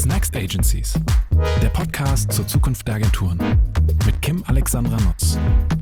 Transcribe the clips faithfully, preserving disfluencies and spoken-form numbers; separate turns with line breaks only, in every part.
What's Next Agencies? Der Podcast zur Zukunft der Agenturen mit Kim Alexandra Nutz.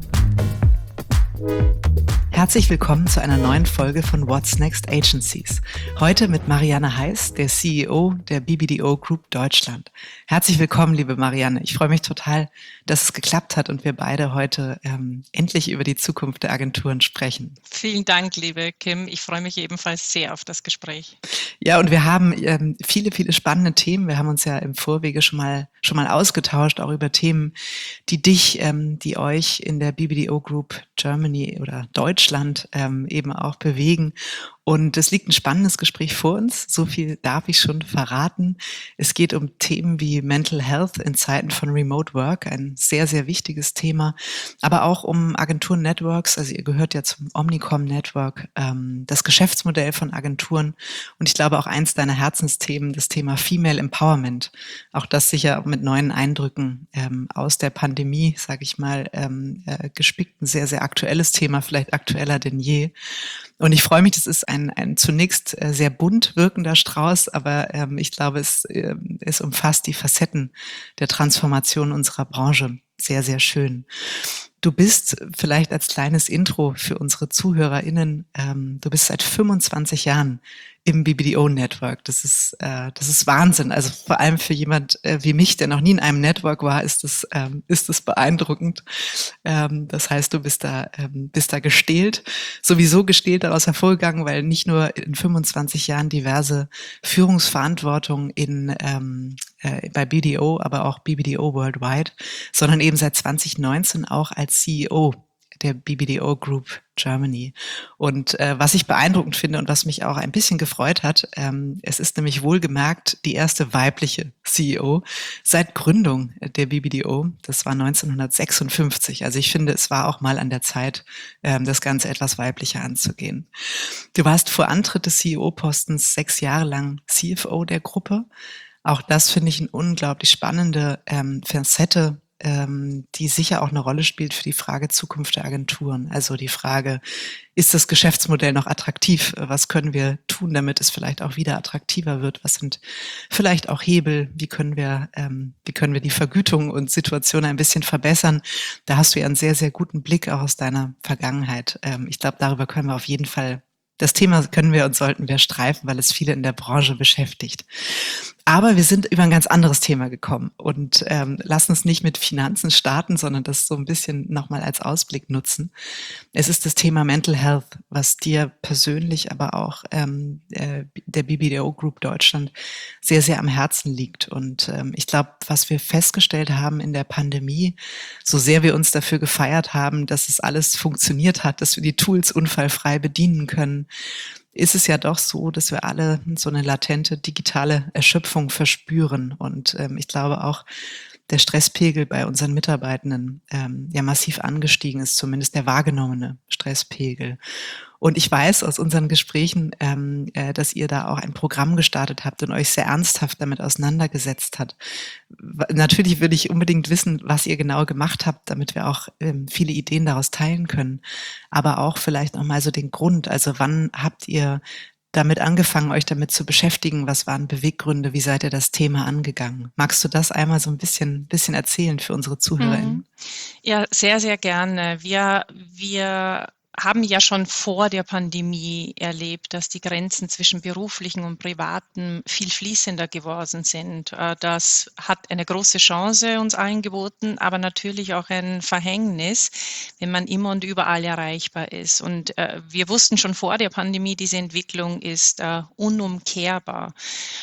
Herzlich willkommen zu einer neuen Folge von What's Next Agencies. Heute mit Marianne Heiß, der C E O der B B D O Group Deutschland. Herzlich willkommen, liebe Marianne. Ich freue mich total, dass es geklappt hat und wir beide heute ähm, endlich über die Zukunft der Agenturen sprechen.
Vielen Dank, liebe Kim. Ich freue mich ebenfalls sehr auf das Gespräch.
Ja, und wir haben ähm, viele, viele spannende Themen. Wir haben uns ja im Vorwege schon mal schon mal ausgetauscht, auch über Themen, die dich, ähm, die euch in der B B D O Group Germany oder Deutschland ähm, eben auch bewegen. Und es liegt ein spannendes Gespräch vor uns. So viel darf ich schon verraten. Es geht um Themen wie Mental Health in Zeiten von Remote Work, ein sehr, sehr wichtiges Thema. Aber auch um Agentur-Networks, also ihr gehört ja zum Omnicom Network, ähm, das Geschäftsmodell von Agenturen. Und ich glaube auch eins deiner Herzensthemen, das Thema Female Empowerment. Auch das sicher mit neuen Eindrücken ähm, aus der Pandemie, sage ich mal, ähm, äh, gespickt. Ein sehr, sehr aktuelles Thema, vielleicht aktueller denn je. Und ich freue mich, das ist ein, ein zunächst äh, sehr bunt wirkender Strauß, aber ähm, ich glaube, es, äh, es umfasst die Facetten der Transformation unserer Branche sehr, sehr schön. Du bist vielleicht als kleines Intro für unsere ZuhörerInnen, ähm, du bist seit fünfundzwanzig Jahren im B B D O-Network. Das ist, äh, das ist Wahnsinn. Also vor allem für jemand äh, wie mich, der noch nie in einem Network war, ist das, ähm, ist das beeindruckend. Ähm, das heißt, du bist da, ähm, bist da gestählt, sowieso gestählt daraus hervorgegangen, weil nicht nur in fünfundzwanzig Jahren diverse Führungsverantwortung in, ähm, äh, bei B D O, aber auch B B D O Worldwide, sondern eben seit zwanzig neunzehn auch als C E O der B B D O Group Germany. Und äh, was ich beeindruckend finde und was mich auch ein bisschen gefreut hat, ähm, es ist nämlich wohlgemerkt die erste weibliche C E O seit Gründung der B B D O. Das war neunzehnhundertsechsundfünfzig. Also ich finde, es war auch mal an der Zeit, ähm, das Ganze etwas weiblicher anzugehen. Du warst vor Antritt des C E O-Postens sechs Jahre lang C F O der Gruppe. Auch das finde ich eine unglaublich spannende ähm, Facette, ähm, die sicher auch eine Rolle spielt für die Frage Zukunft der Agenturen. Also die Frage, ist das Geschäftsmodell noch attraktiv? Was können wir tun, damit es vielleicht auch wieder attraktiver wird? Was sind vielleicht auch Hebel? Wie können wir, ähm, wie können wir die Vergütung und Situation ein bisschen verbessern? Da hast du ja einen sehr, sehr guten Blick auch aus deiner Vergangenheit. Ähm, ich glaube, darüber können wir auf jeden Fall Das Thema können wir und sollten wir streifen, weil es viele in der Branche beschäftigt. Aber wir sind über ein ganz anderes Thema gekommen und ähm, lassen uns nicht mit Finanzen starten, sondern das so ein bisschen nochmal als Ausblick nutzen. Es ist das Thema Mental Health, was dir persönlich, aber auch ähm, äh, der B B D O Group Deutschland sehr, sehr am Herzen liegt. Und ähm, ich glaube, was wir festgestellt haben in der Pandemie, so sehr wir uns dafür gefeiert haben, dass es alles funktioniert hat, dass wir die Tools unfallfrei bedienen können, ist es ja doch so, dass wir alle so eine latente digitale Erschöpfung verspüren. Und ähm, ich glaube auch, der Stresspegel bei unseren Mitarbeitenden ähm, ja massiv angestiegen ist, zumindest der wahrgenommene Stresspegel. Und ich weiß aus unseren Gesprächen, ähm, äh, dass ihr da auch ein Programm gestartet habt und euch sehr ernsthaft damit auseinandergesetzt habt. Natürlich würde ich unbedingt wissen, was ihr genau gemacht habt, damit wir auch ähm, viele Ideen daraus teilen können. Aber auch vielleicht noch mal so den Grund. Also wann habt ihr damit angefangen, euch damit zu beschäftigen? Was waren Beweggründe? Wie seid ihr das Thema angegangen? Magst du das einmal so ein bisschen, bisschen erzählen für unsere ZuhörerInnen?
Ja, sehr, sehr gerne. Wir, wir haben ja schon vor der Pandemie erlebt, dass die Grenzen zwischen beruflichen und privaten viel fließender geworden sind. Das hat eine große Chance uns allen geboten, aber natürlich auch ein Verhängnis, wenn man immer und überall erreichbar ist. Und äh, wir wussten schon vor der Pandemie, diese Entwicklung ist äh, unumkehrbar.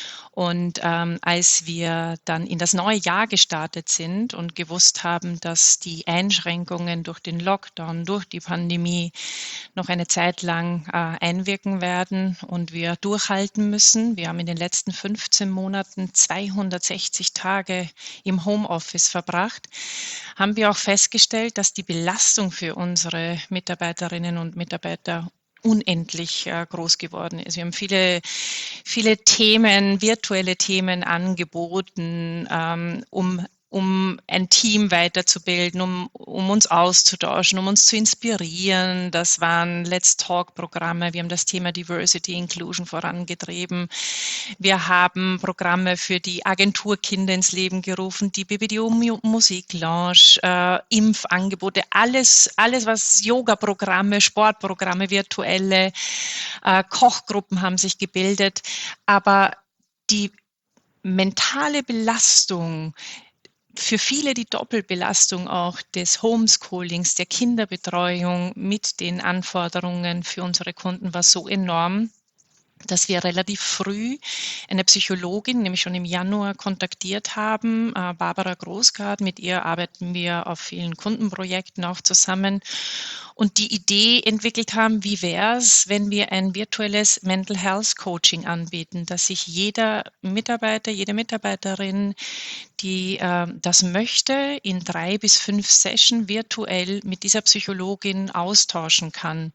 Und ähm, als wir dann in das neue Jahr gestartet sind und gewusst haben, dass die Einschränkungen durch den Lockdown, durch die Pandemie noch eine Zeit lang äh, einwirken werden und wir durchhalten müssen. Wir haben in den letzten fünfzehn Monaten zweihundertsechzig Tage im Homeoffice verbracht, haben wir auch festgestellt, dass die Belastung für unsere Mitarbeiterinnen und Mitarbeiter unendlich äh, groß geworden ist. Wir haben viele, viele Themen, virtuelle Themen angeboten, ähm, um um ein Team weiterzubilden, um, um uns auszutauschen, um uns zu inspirieren. Das waren Let's Talk-Programme. Wir haben das Thema Diversity Inclusion vorangetrieben. Wir haben Programme für die Agenturkinder ins Leben gerufen, die B B D O Musiklounge, äh, Impfangebote, alles, alles was Yoga-Programme, Sportprogramme, virtuelle äh, Kochgruppen haben sich gebildet. Aber die mentale Belastung, für viele die Doppelbelastung auch des Homeschoolings, der Kinderbetreuung mit den Anforderungen für unsere Kunden war so enorm, dass wir relativ früh eine Psychologin, nämlich schon im Januar, kontaktiert haben, äh, Barbara Großgart. Mit ihr arbeiten wir auf vielen Kundenprojekten auch zusammen und die Idee entwickelt haben, wie wäre es, wenn wir ein virtuelles Mental Health Coaching anbieten, dass sich jeder Mitarbeiter, jede Mitarbeiterin, die äh, das möchte, in drei bis fünf Sessions virtuell mit dieser Psychologin austauschen kann.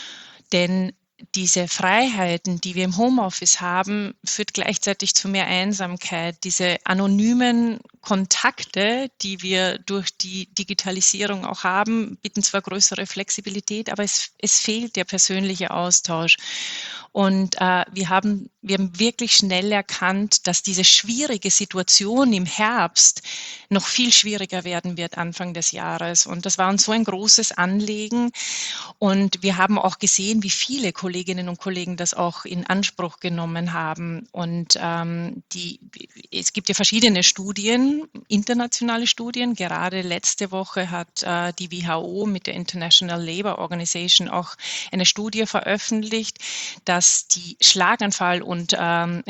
Denn diese Freiheiten, die wir im Homeoffice haben, führt gleichzeitig zu mehr Einsamkeit. Diese anonymen Kontakte, die wir durch die Digitalisierung auch haben, bieten zwar größere Flexibilität, aber es, es fehlt der persönliche Austausch. Und äh, wir haben, wir haben wirklich schnell erkannt, dass diese schwierige Situation im Herbst noch viel schwieriger werden wird Anfang des Jahres. Und das war uns so ein großes Anliegen. Und wir haben auch gesehen, wie viele Kolleginnen und Kollegen das auch in Anspruch genommen haben. Und ähm, die, es gibt ja verschiedene Studien, internationale Studien. Gerade letzte Woche hat äh, die W H O mit der International Labour Organization auch eine Studie veröffentlicht, dass die Schlaganfall- und ähm,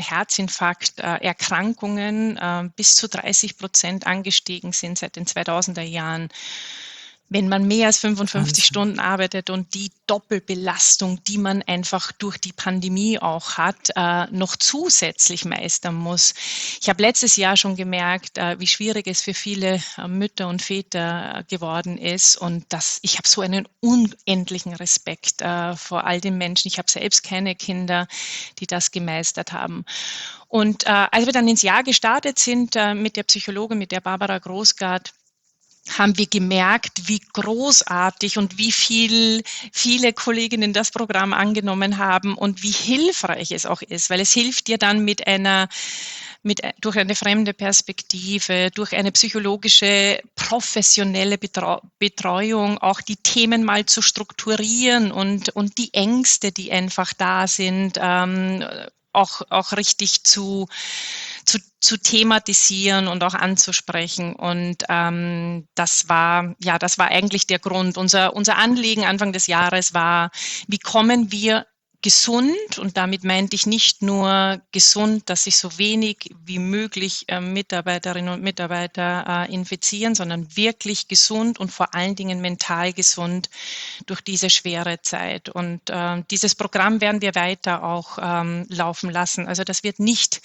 Herzinfarkt-Erkrankungen äh, bis zu dreißig Prozent angestiegen sind seit den zweitausender Jahren. Wenn man mehr als fünfundfünfzig Wahnsinn. Stunden arbeitet und die Doppelbelastung, die man einfach durch die Pandemie auch hat, äh, noch zusätzlich meistern muss. Ich habe letztes Jahr schon gemerkt, äh, wie schwierig es für viele äh, Mütter und Väter äh, geworden ist. Und das, ich habe so einen unendlichen Respekt äh, vor all den Menschen. Ich habe selbst keine Kinder, die das gemeistert haben. Und äh, als wir dann ins Jahr gestartet sind äh, mit der Psychologin, mit der Barbara Großgart, haben wir gemerkt, wie großartig und wie viel viele Kolleginnen das Programm angenommen haben und wie hilfreich es auch ist, weil es hilft dir dann mit einer mit, durch eine fremde Perspektive, durch eine psychologische, professionelle Betreuung auch die Themen mal zu strukturieren und, und die Ängste, die einfach da sind, ähm, auch, auch richtig zu Zu, zu thematisieren und auch anzusprechen. Und ähm, das war, ja, das war eigentlich der Grund. Unser, unser Anliegen Anfang des Jahres war, wie kommen wir gesund, und damit meinte ich nicht nur gesund, dass sich so wenig wie möglich äh, Mitarbeiterinnen und Mitarbeiter äh, infizieren, sondern wirklich gesund und vor allen Dingen mental gesund durch diese schwere Zeit. Und äh, dieses Programm werden wir weiter auch ähm, laufen lassen. Also das wird nicht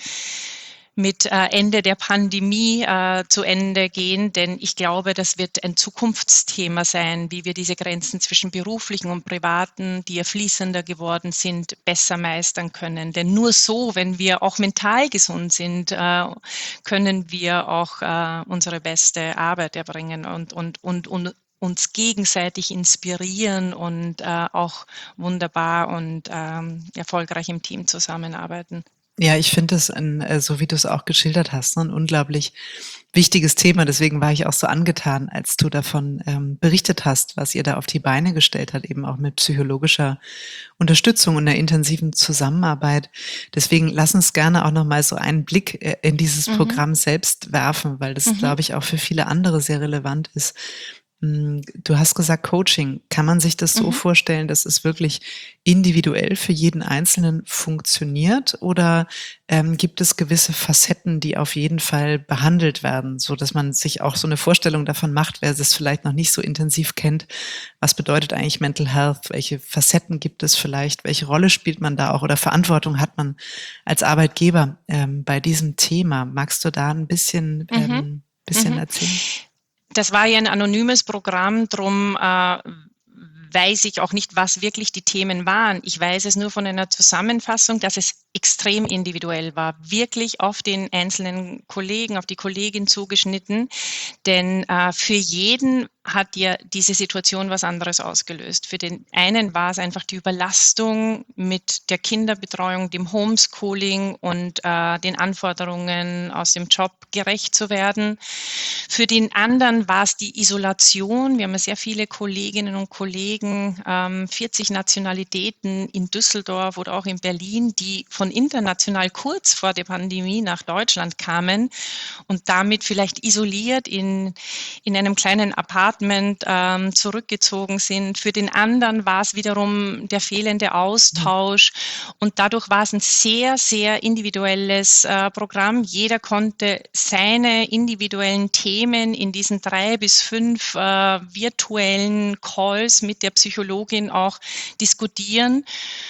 mit äh, Ende der Pandemie äh, zu Ende gehen, denn ich glaube, das wird ein Zukunftsthema sein, wie wir diese Grenzen zwischen beruflichen und privaten, die ja fließender geworden sind, besser meistern können. Denn nur so, wenn wir auch mental gesund sind, äh, können wir auch äh, unsere beste Arbeit erbringen und, und, und, und uns gegenseitig inspirieren und äh, auch wunderbar und ähm, erfolgreich im Team zusammenarbeiten.
Ja, ich finde es, ein, so wie du es auch geschildert hast, ein unglaublich wichtiges Thema. Deswegen war ich auch so angetan, als du davon ähm, berichtet hast, was ihr da auf die Beine gestellt habt, eben auch mit psychologischer Unterstützung und einer intensiven Zusammenarbeit. Deswegen lass uns gerne auch nochmal so einen Blick in dieses mhm. Programm selbst werfen, weil das, mhm. glaube ich, auch für viele andere sehr relevant ist. Du hast gesagt Coaching. Kann man sich das so mhm. vorstellen, dass es wirklich individuell für jeden Einzelnen funktioniert, oder ähm, gibt es gewisse Facetten, die auf jeden Fall behandelt werden, so dass man sich auch so eine Vorstellung davon macht, wer es vielleicht noch nicht so intensiv kennt, was bedeutet eigentlich Mental Health, welche Facetten gibt es vielleicht, welche Rolle spielt man da auch oder Verantwortung hat man als Arbeitgeber ähm, bei diesem Thema? Magst du da ein bisschen, ähm,
mhm.
bisschen
mhm.
erzählen?
Das war ja ein anonymes Programm, drum äh, weiß ich auch nicht, was wirklich die Themen waren. Ich weiß es nur von einer Zusammenfassung, dass es extrem individuell war, wirklich auf den einzelnen Kollegen, auf die Kollegin zugeschnitten, denn äh, für jeden hat ja diese Situation was anderes ausgelöst. Für den einen war es einfach die Überlastung mit der Kinderbetreuung, dem Homeschooling und äh, den Anforderungen aus dem Job gerecht zu werden. Für den anderen war es die Isolation. Wir haben ja sehr viele Kolleginnen und Kollegen, ähm, vierzig Nationalitäten in Düsseldorf oder auch in Berlin, die von international kurz vor der Pandemie nach Deutschland kamen und damit vielleicht isoliert in, in einem kleinen Apartment ähm, zurückgezogen sind. Für den anderen war es wiederum der fehlende Austausch und dadurch war es ein sehr, sehr individuelles äh, Programm. Jeder konnte seine individuellen Themen in diesen drei bis fünf äh, virtuellen Calls mit der Psychologin auch diskutieren.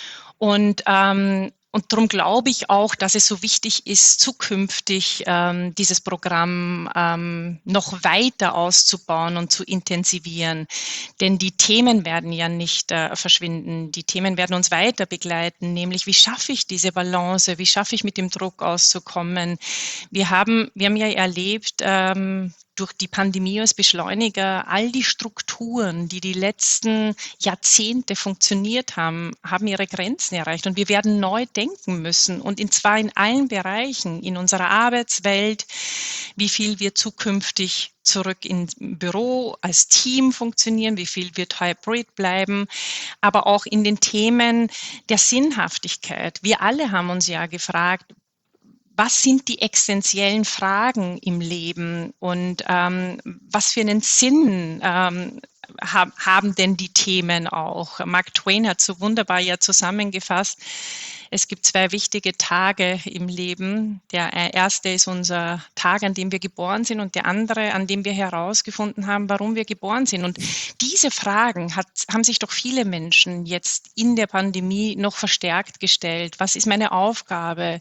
Und ähm, Und darum glaube ich auch, dass es so wichtig ist, zukünftig ähm, dieses Programm ähm, noch weiter auszubauen und zu intensivieren. Denn die Themen werden ja nicht äh, verschwinden. Die Themen werden uns weiter begleiten, nämlich wie schaffe ich diese Balance, wie schaffe ich mit dem Druck auszukommen. Wir haben, wir haben ja erlebt, ähm, durch die Pandemie als Beschleuniger, all die Strukturen, die die letzten Jahrzehnte funktioniert haben, haben ihre Grenzen erreicht. Und wir werden neu denken müssen. Und in zwar in allen Bereichen, in unserer Arbeitswelt, wie viel wir zukünftig zurück ins Büro als Team funktionieren, wie viel wird Hybrid bleiben, aber auch in den Themen der Sinnhaftigkeit. Wir alle haben uns ja gefragt, was sind die essentiellen Fragen im Leben und ähm, was für einen Sinn ähm, hab, haben denn die Themen auch? Mark Twain hat so wunderbar ja zusammengefasst, es gibt zwei wichtige Tage im Leben. Der erste ist unser Tag, an dem wir geboren sind und der andere, an dem wir herausgefunden haben, warum wir geboren sind. Und diese Fragen hat, haben sich doch viele Menschen jetzt in der Pandemie noch verstärkt gestellt. Was ist meine Aufgabe?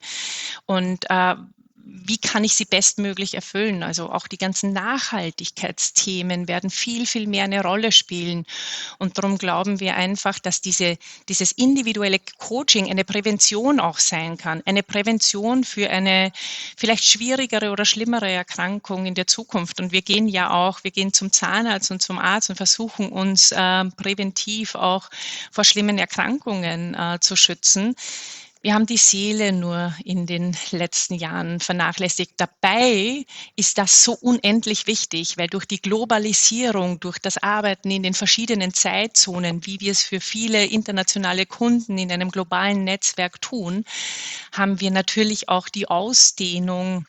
Und äh, wie kann ich sie bestmöglich erfüllen? Also auch die ganzen Nachhaltigkeitsthemen werden viel, viel mehr eine Rolle spielen. Und darum glauben wir einfach, dass diese, dieses individuelle Coaching eine Prävention auch sein kann. Eine Prävention für eine vielleicht schwierigere oder schlimmere Erkrankung in der Zukunft. Und wir gehen ja auch, wir gehen zum Zahnarzt und zum Arzt und versuchen uns äh, präventiv auch vor schlimmen Erkrankungen äh, zu schützen. Wir haben die Seele nur in den letzten Jahren vernachlässigt. Dabei ist das so unendlich wichtig, weil durch die Globalisierung, durch das Arbeiten in den verschiedenen Zeitzonen, wie wir es für viele internationale Kunden in einem globalen Netzwerk tun, haben wir natürlich auch die Ausdehnung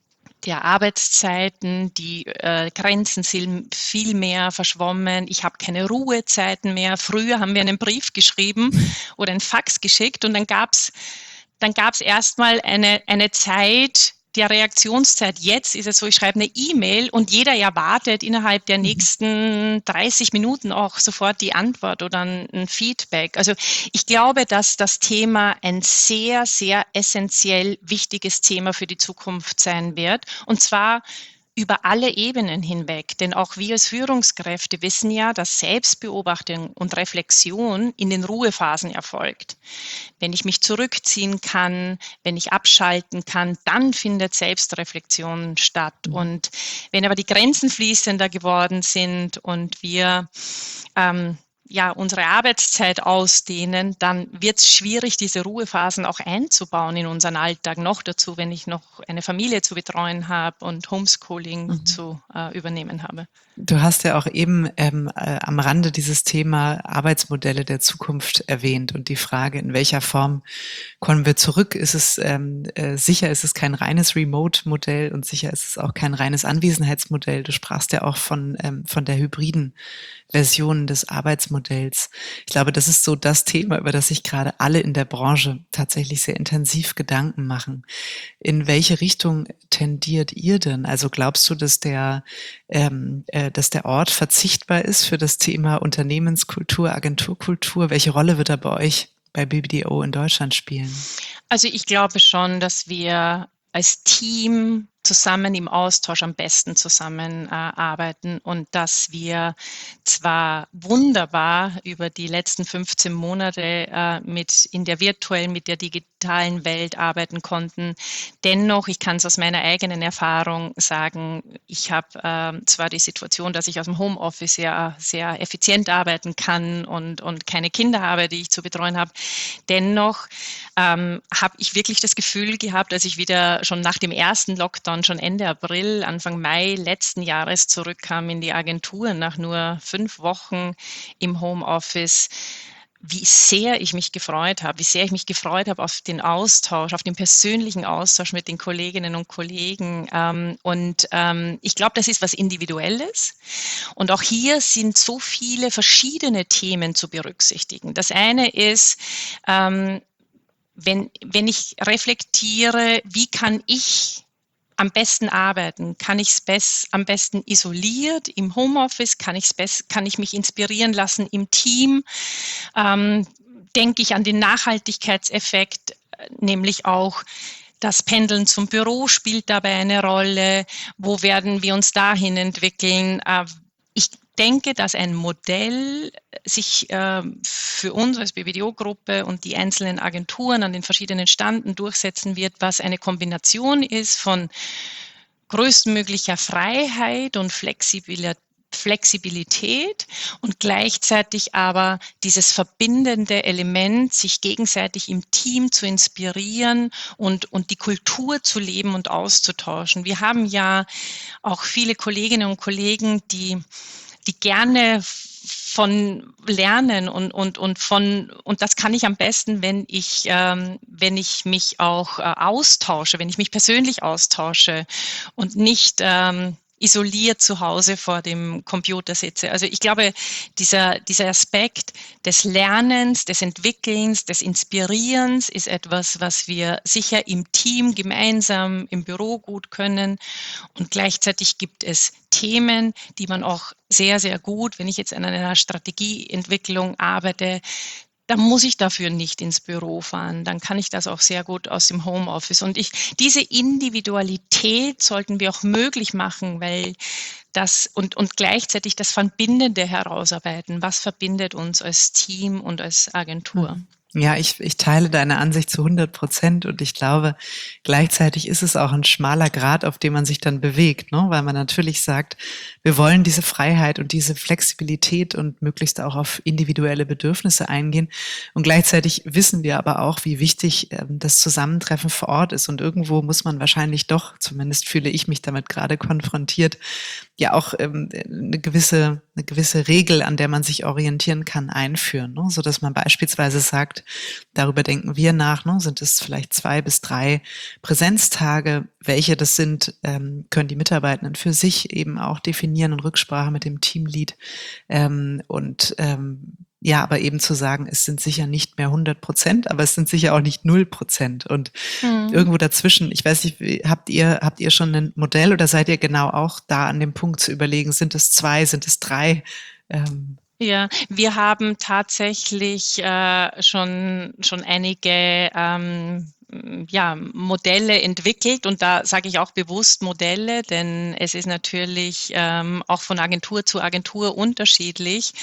der Arbeitszeiten, die äh, Grenzen sind viel mehr verschwommen. Ich habe keine Ruhezeiten mehr. Früher haben wir einen Brief geschrieben oder einen Fax geschickt und dann gab's dann gab's erstmal eine eine Zeit der Reaktionszeit. Jetzt ist es so, ich schreibe eine E-Mail und jeder erwartet innerhalb der nächsten dreißig Minuten auch sofort die Antwort oder ein, ein Feedback. Also ich glaube, dass das Thema ein sehr, sehr essentiell wichtiges Thema für die Zukunft sein wird. Und zwar über alle Ebenen hinweg. Denn auch wir als Führungskräfte wissen ja, dass Selbstbeobachtung und Reflexion in den Ruhephasen erfolgt. Wenn ich mich zurückziehen kann, wenn ich abschalten kann, dann findet Selbstreflexion statt. Mhm. Und wenn aber die Grenzen fließender geworden sind und wir ähm, ja, unsere Arbeitszeit ausdehnen, dann wird es schwierig, diese Ruhephasen auch einzubauen in unseren Alltag. Noch dazu, wenn ich noch eine Familie zu betreuen habe und Homeschooling mhm. zu äh, übernehmen habe.
Du hast ja auch eben ähm, äh, am Rande dieses Thema Arbeitsmodelle der Zukunft erwähnt und die Frage, in welcher Form kommen wir zurück? Ist es ähm, äh, sicher, ist es kein reines Remote-Modell und sicher ist es auch kein reines Anwesenheitsmodell. Du sprachst ja auch von ähm, von der hybriden Version des Arbeitsmodells. Ich glaube, das ist so das Thema, über das sich gerade alle in der Branche tatsächlich sehr intensiv Gedanken machen. In welche Richtung tendiert ihr denn? Also glaubst du, dass der ähm, äh, dass der Ort verzichtbar ist für das Thema Unternehmenskultur, Agenturkultur? Welche Rolle wird er bei euch bei B B D O in Deutschland spielen?
Also ich glaube schon, dass wir als Team zusammen im Austausch am besten zusammenarbeiten äh, und dass wir zwar wunderbar über die letzten fünfzehn Monate äh, mit in der virtuellen, mit der digitalen Welt arbeiten konnten. Dennoch, ich kann es aus meiner eigenen Erfahrung sagen, ich habe äh, zwar die Situation, dass ich aus dem Homeoffice ja sehr effizient arbeiten kann und, und keine Kinder habe, die ich zu betreuen habe. Dennoch ähm, habe ich wirklich das Gefühl gehabt, als ich wieder schon nach dem ersten Lockdown schon Ende April, Anfang Mai letzten Jahres zurückkam in die Agentur nach nur fünf Wochen im Homeoffice, wie sehr ich mich gefreut habe, wie sehr ich mich gefreut habe auf den Austausch, auf den persönlichen Austausch mit den Kolleginnen und Kollegen. Und ich glaube, das ist was Individuelles. Und auch hier sind so viele verschiedene Themen zu berücksichtigen. Das eine ist, wenn, wenn ich reflektiere, wie kann ich am besten arbeiten? Kann ich es best, am besten isoliert im Homeoffice? Kann, ich's best, kann ich mich inspirieren lassen im Team? Ähm, denke ich an den Nachhaltigkeitseffekt, nämlich auch das Pendeln zum Büro spielt dabei eine Rolle. Wo werden wir uns dahin entwickeln? Äh, ich denke, dass ein Modell sich äh, für uns als B B D O-Gruppe und die einzelnen Agenturen an den verschiedenen Standen durchsetzen wird, was eine Kombination ist von größtmöglicher Freiheit und Flexibilität Flexibilität und gleichzeitig aber dieses verbindende Element, sich gegenseitig im Team zu inspirieren und, und die Kultur zu leben und auszutauschen. Wir haben ja auch viele Kolleginnen und Kollegen, die, die gerne von lernen und, und, und von, und das kann ich am besten, wenn ich, ähm, wenn ich mich auch äh, austausche, wenn ich mich persönlich austausche und nicht, ähm, isoliert zu Hause vor dem Computer sitze. Also ich glaube, dieser, dieser Aspekt des Lernens, des Entwickelns, des Inspirierens ist etwas, was wir sicher im Team gemeinsam im Büro gut können. Und gleichzeitig gibt es Themen, die man auch sehr, sehr gut, wenn ich jetzt an einer Strategieentwicklung arbeite, dann muss ich dafür nicht ins Büro fahren. Dann kann ich das auch sehr gut aus dem Homeoffice. Und ich, diese Individualität sollten wir auch möglich machen, weil das und, und gleichzeitig das Verbindende herausarbeiten. Was verbindet uns als Team und als Agentur?
Mhm. Ja, ich, ich teile deine Ansicht zu hundert Prozent und ich glaube, gleichzeitig ist es auch ein schmaler Grat, auf dem man sich dann bewegt, ne? Weil man natürlich sagt, wir wollen diese Freiheit und diese Flexibilität und möglichst auch auf individuelle Bedürfnisse eingehen und gleichzeitig wissen wir aber auch, wie wichtig äh, das Zusammentreffen vor Ort ist und irgendwo muss man wahrscheinlich doch, zumindest fühle ich mich damit gerade konfrontiert, ja auch ähm, eine gewisse eine gewisse Regel, an der man sich orientieren kann, einführen, ne? So dass man beispielsweise sagt, darüber denken wir nach, ne? Sind es vielleicht zwei bis drei Präsenztage, welche das sind, ähm, können die Mitarbeitenden für sich eben auch definieren und Rücksprache mit dem Teamlead ähm, und ähm, ja, aber eben zu sagen, es sind sicher nicht mehr hundert Prozent, aber es sind sicher auch nicht null Prozent und mhm. irgendwo dazwischen, ich weiß nicht, habt ihr, habt ihr schon ein Modell oder seid ihr genau auch da an dem Punkt zu überlegen, sind es zwei, sind es drei? Ähm,
Ja, wir haben tatsächlich äh, schon, schon einige ähm, ja, Modelle entwickelt und da sage ich auch bewusst Modelle, denn es ist natürlich ähm, auch von Agentur zu Agentur unterschiedlich,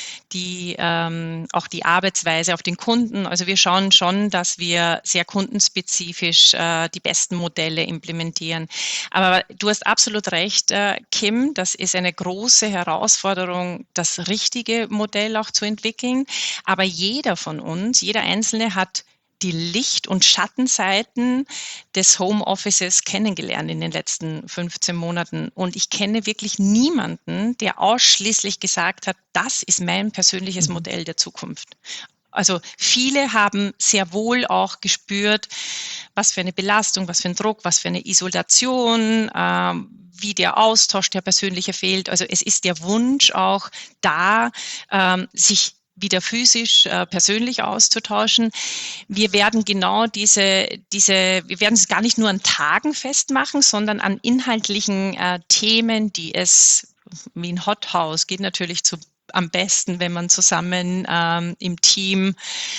die ähm, auch die Arbeitsweise auf den Kunden. Also wir schauen schon, dass wir sehr kundenspezifisch äh, die besten Modelle implementieren. Aber du hast absolut recht, äh, Kim, das ist eine große Herausforderung, das richtige Modell auch zu entwickeln. Aber jeder von uns, jeder Einzelne hat die Licht- und Schattenseiten des Homeoffices kennengelernt in den letzten fünfzehn Monaten. Und ich kenne wirklich niemanden, der ausschließlich gesagt hat, das ist mein persönliches mhm. Modell der Zukunft. Also viele haben sehr wohl auch gespürt, was für eine Belastung, was für ein Druck, was für eine Isolation, ähm, wie der Austausch, der persönliche fehlt. Also es ist der Wunsch auch da, ähm, sich wieder physisch, äh, persönlich auszutauschen. Wir werden genau diese, diese, wir werden es gar nicht nur an Tagen festmachen, sondern an inhaltlichen äh, Themen, die es wie ein Hothouse geht natürlich zu, am besten, wenn man zusammen ähm, im Team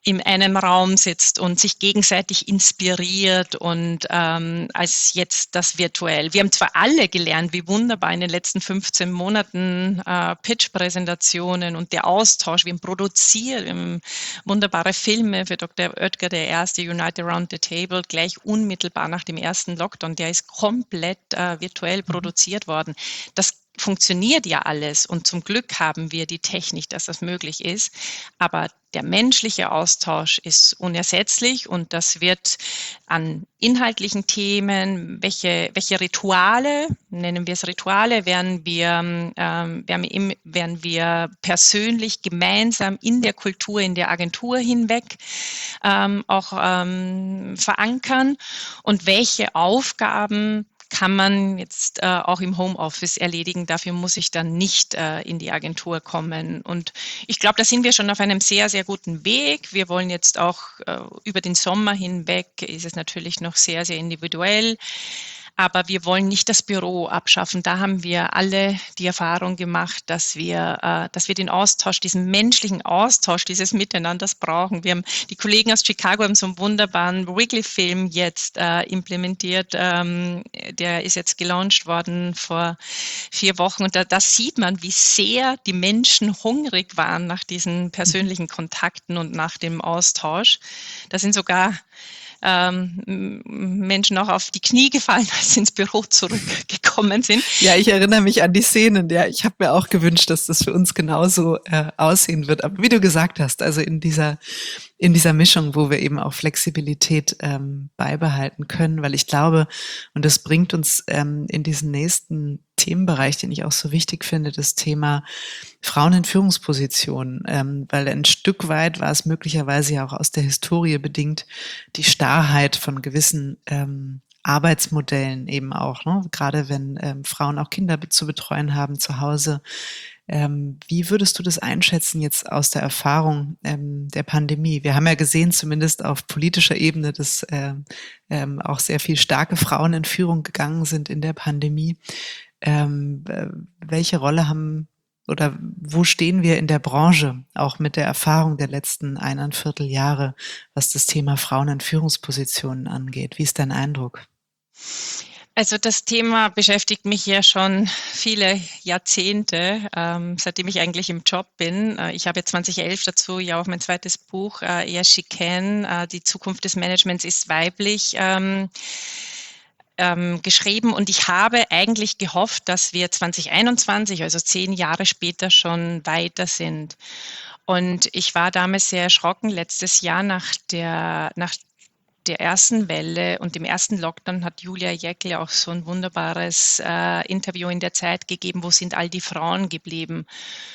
in einem Raum sitzt und sich gegenseitig inspiriert und ähm, als jetzt das virtuell. Wir haben zwar alle gelernt, wie wunderbar in den letzten fünfzehn Monaten äh, Pitch-Präsentationen und der Austausch, wir haben produziert, wir haben wunderbare Filme für Doktor Oetker, der erste Unite Around the Table, gleich unmittelbar nach dem ersten Lockdown, der ist komplett äh, virtuell produziert worden. Das funktioniert ja alles und zum Glück haben wir die Technik, dass das möglich ist, aber der menschliche Austausch ist unersetzlich und das wird an inhaltlichen Themen, welche, welche Rituale, nennen wir es Rituale, werden wir, ähm, werden, wir, werden wir persönlich gemeinsam in der Kultur, in der Agentur hinweg ähm, auch ähm, verankern und welche Aufgaben kann man jetzt äh, auch im Homeoffice erledigen. Dafür muss ich dann nicht äh, in die Agentur kommen. Und ich glaube, da sind wir schon auf einem sehr, sehr guten Weg. Wir wollen jetzt auch äh, über den Sommer hinweg, ist es natürlich noch sehr, sehr individuell. Aber wir wollen nicht das Büro abschaffen. Da haben wir alle die Erfahrung gemacht, dass wir, äh, dass wir den Austausch, diesen menschlichen Austausch, dieses Miteinanders brauchen. Wir haben, die Kollegen aus Chicago haben so einen wunderbaren Wrigley-Film jetzt äh, implementiert. Ähm, der ist jetzt gelauncht worden vor vier Wochen. Und da, da sieht man, wie sehr die Menschen hungrig waren nach diesen persönlichen Kontakten und nach dem Austausch. Da sind sogar Ähm, Menschen auch auf die Knie gefallen, als sie ins Büro zurückgekommen sind.
Ja, ich erinnere mich an die Szenen. Ja, ich habe mir auch gewünscht, dass das für uns genauso äh, aussehen wird. Aber wie du gesagt hast, also in dieser in dieser Mischung, wo wir eben auch Flexibilität ähm, beibehalten können, weil ich glaube, und das bringt uns ähm, in diesen nächsten Themenbereich, den ich auch so wichtig finde, das Thema Frauen in Führungspositionen, ähm, weil ein Stück weit war es möglicherweise ja auch aus der Historie bedingt, die Starrheit von gewissen ähm, Arbeitsmodellen eben auch, ne? Gerade wenn ähm, Frauen auch Kinder zu betreuen haben zu Hause. Ähm, wie würdest du das einschätzen jetzt aus der Erfahrung ähm, der Pandemie? Wir haben ja gesehen, zumindest auf politischer Ebene, dass äh, ähm, auch sehr viel starke Frauen in Führung gegangen sind in der Pandemie. Ähm, äh, welche Rolle haben oder wo stehen wir in der Branche, auch mit der Erfahrung der letzten eineinviertel Jahre, was das Thema Frauen in Führungspositionen angeht? Wie ist dein Eindruck?
Also das Thema beschäftigt mich ja schon viele Jahrzehnte, ähm, seitdem ich eigentlich im Job bin. Äh, ich habe zwanzig elf dazu ja auch mein zweites Buch, äh, Yes She Can, äh, die Zukunft des Managements ist weiblich, ähm, ähm, geschrieben. Und ich habe eigentlich gehofft, dass wir zwanzig einundzwanzig, also zehn Jahre später, schon weiter sind. Und ich war damals sehr erschrocken, letztes Jahr nach der, nach der ersten Welle und dem ersten Lockdown hat Julia Jäckle auch so ein wunderbares äh, Interview in der Zeit gegeben, wo sind all die Frauen geblieben,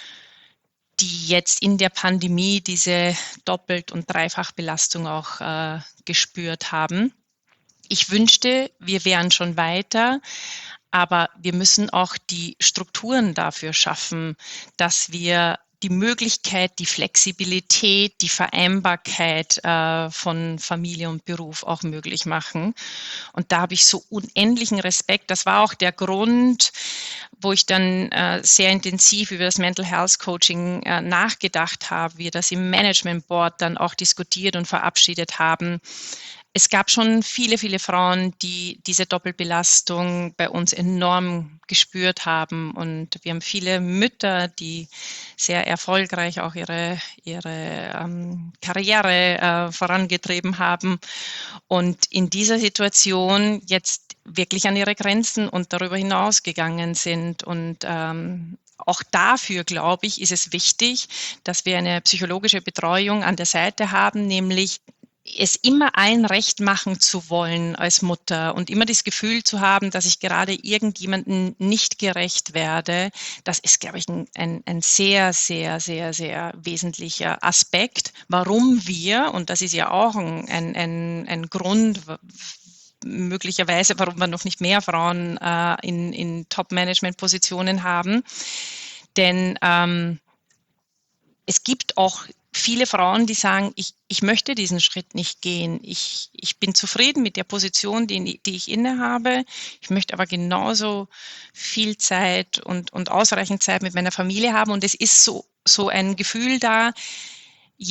die jetzt in der Pandemie diese Doppelt- und Dreifachbelastung auch äh, gespürt haben. Ich wünschte, wir wären schon weiter, aber wir müssen auch die Strukturen dafür schaffen, dass wir die Möglichkeit, die Flexibilität, die Vereinbarkeit äh, von Familie und Beruf auch möglich machen. Und da habe ich so unendlichen Respekt. Das war auch der Grund, wo ich dann äh, sehr intensiv über das Mental Health Coaching äh, nachgedacht habe, wir das im Management Board dann auch diskutiert und verabschiedet haben. Es gab schon viele, viele Frauen, die diese Doppelbelastung bei uns enorm gespürt haben. Und wir haben viele Mütter, die sehr erfolgreich auch ihre, ihre ähm, Karriere äh, vorangetrieben haben. Und in dieser Situation jetzt wirklich an ihre Grenzen und darüber hinaus gegangen sind. Und ähm, auch dafür, glaube ich, ist es wichtig, dass wir eine psychologische Betreuung an der Seite haben, nämlich es immer allen recht machen zu wollen als Mutter und immer das Gefühl zu haben, dass ich gerade irgendjemandem nicht gerecht werde, das ist, glaube ich, ein, ein, ein sehr, sehr, sehr, sehr wesentlicher Aspekt, warum wir, und das ist ja auch ein, ein, ein Grund, möglicherweise, warum wir noch nicht mehr Frauen äh, in, in Top-Management-Positionen haben, denn ähm, es gibt auch viele Frauen, die sagen, ich, ich möchte diesen Schritt nicht gehen. Ich, ich bin zufrieden mit der Position, die, die ich innehabe. Ich möchte aber genauso viel Zeit und, und ausreichend Zeit mit meiner Familie haben. Und es ist so, so ein Gefühl da, je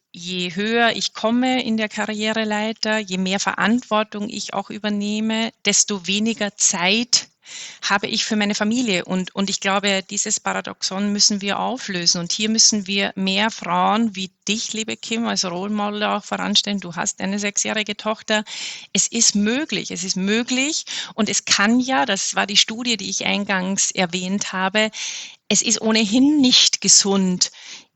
je höher ich komme in der Karriereleiter, je mehr Verantwortung ich auch übernehme, desto weniger Zeit habe ich für meine Familie. Und, und ich glaube, dieses Paradoxon müssen wir auflösen. Und hier müssen wir mehr Frauen wie dich, liebe Kim, als Role Model auch voranstellen. Du hast eine sechsjährige Tochter. Es ist möglich, es ist möglich. Und es kann ja, das war die Studie, die ich eingangs erwähnt habe, es ist ohnehin nicht gesund,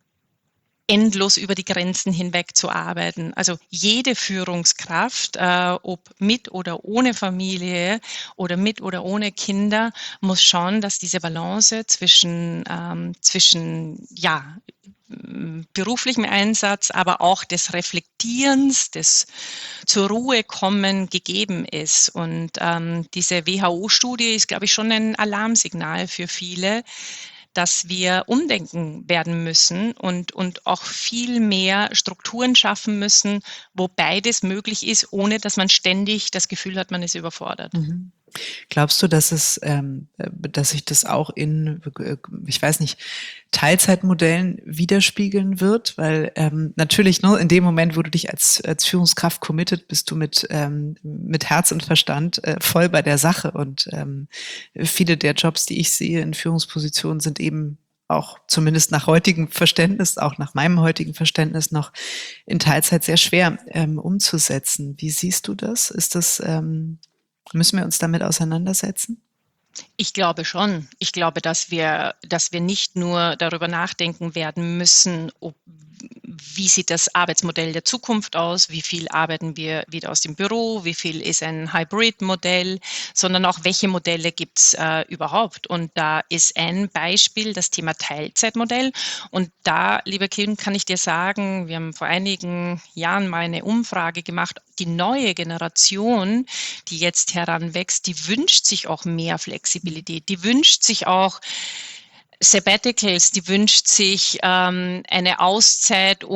endlos über die Grenzen hinweg zu arbeiten. Also jede Führungskraft, äh, ob mit oder ohne Familie oder mit oder ohne Kinder, muss schauen, dass diese Balance zwischen, ähm, zwischen ja, beruflichem Einsatz, aber auch des Reflektierens, des zur Ruhe kommen gegeben ist. Und ähm, diese W H O-Studie ist, glaube ich, schon ein Alarmsignal für viele, dass wir umdenken werden müssen und, und auch viel mehr Strukturen schaffen müssen, wo beides möglich ist, ohne dass man ständig das Gefühl hat, man ist überfordert.
Mhm. Glaubst du, dass es, ähm, dass sich das auch in, ich weiß nicht, Teilzeitmodellen widerspiegeln wird? Weil ähm, natürlich nur in dem Moment, wo du dich als, als Führungskraft committed, bist du mit, ähm, mit Herz und Verstand äh, voll bei der Sache. Und ähm, viele der Jobs, die ich sehe in Führungspositionen, sind eben auch zumindest nach heutigem Verständnis, auch nach meinem heutigen Verständnis noch in Teilzeit sehr schwer ähm, umzusetzen. Wie siehst du das? Ist das ähm, Müssen wir uns damit auseinandersetzen?
Ich glaube schon. Ich glaube, dass wir, dass wir nicht nur darüber nachdenken werden müssen, ob, wie sieht das Arbeitsmodell der Zukunft aus, wie viel arbeiten wir wieder aus dem Büro, wie viel ist ein Hybrid-Modell, sondern auch, welche Modelle gibt es äh, überhaupt. Und da ist ein Beispiel das Thema Teilzeitmodell. Und da, lieber Kim, kann ich dir sagen, wir haben vor einigen Jahren mal eine Umfrage gemacht, die neue Generation, die jetzt heranwächst, die wünscht sich auch mehr Flexibilität, die wünscht sich auch Sabbaticals, die wünscht sich ähm, eine Auszeit,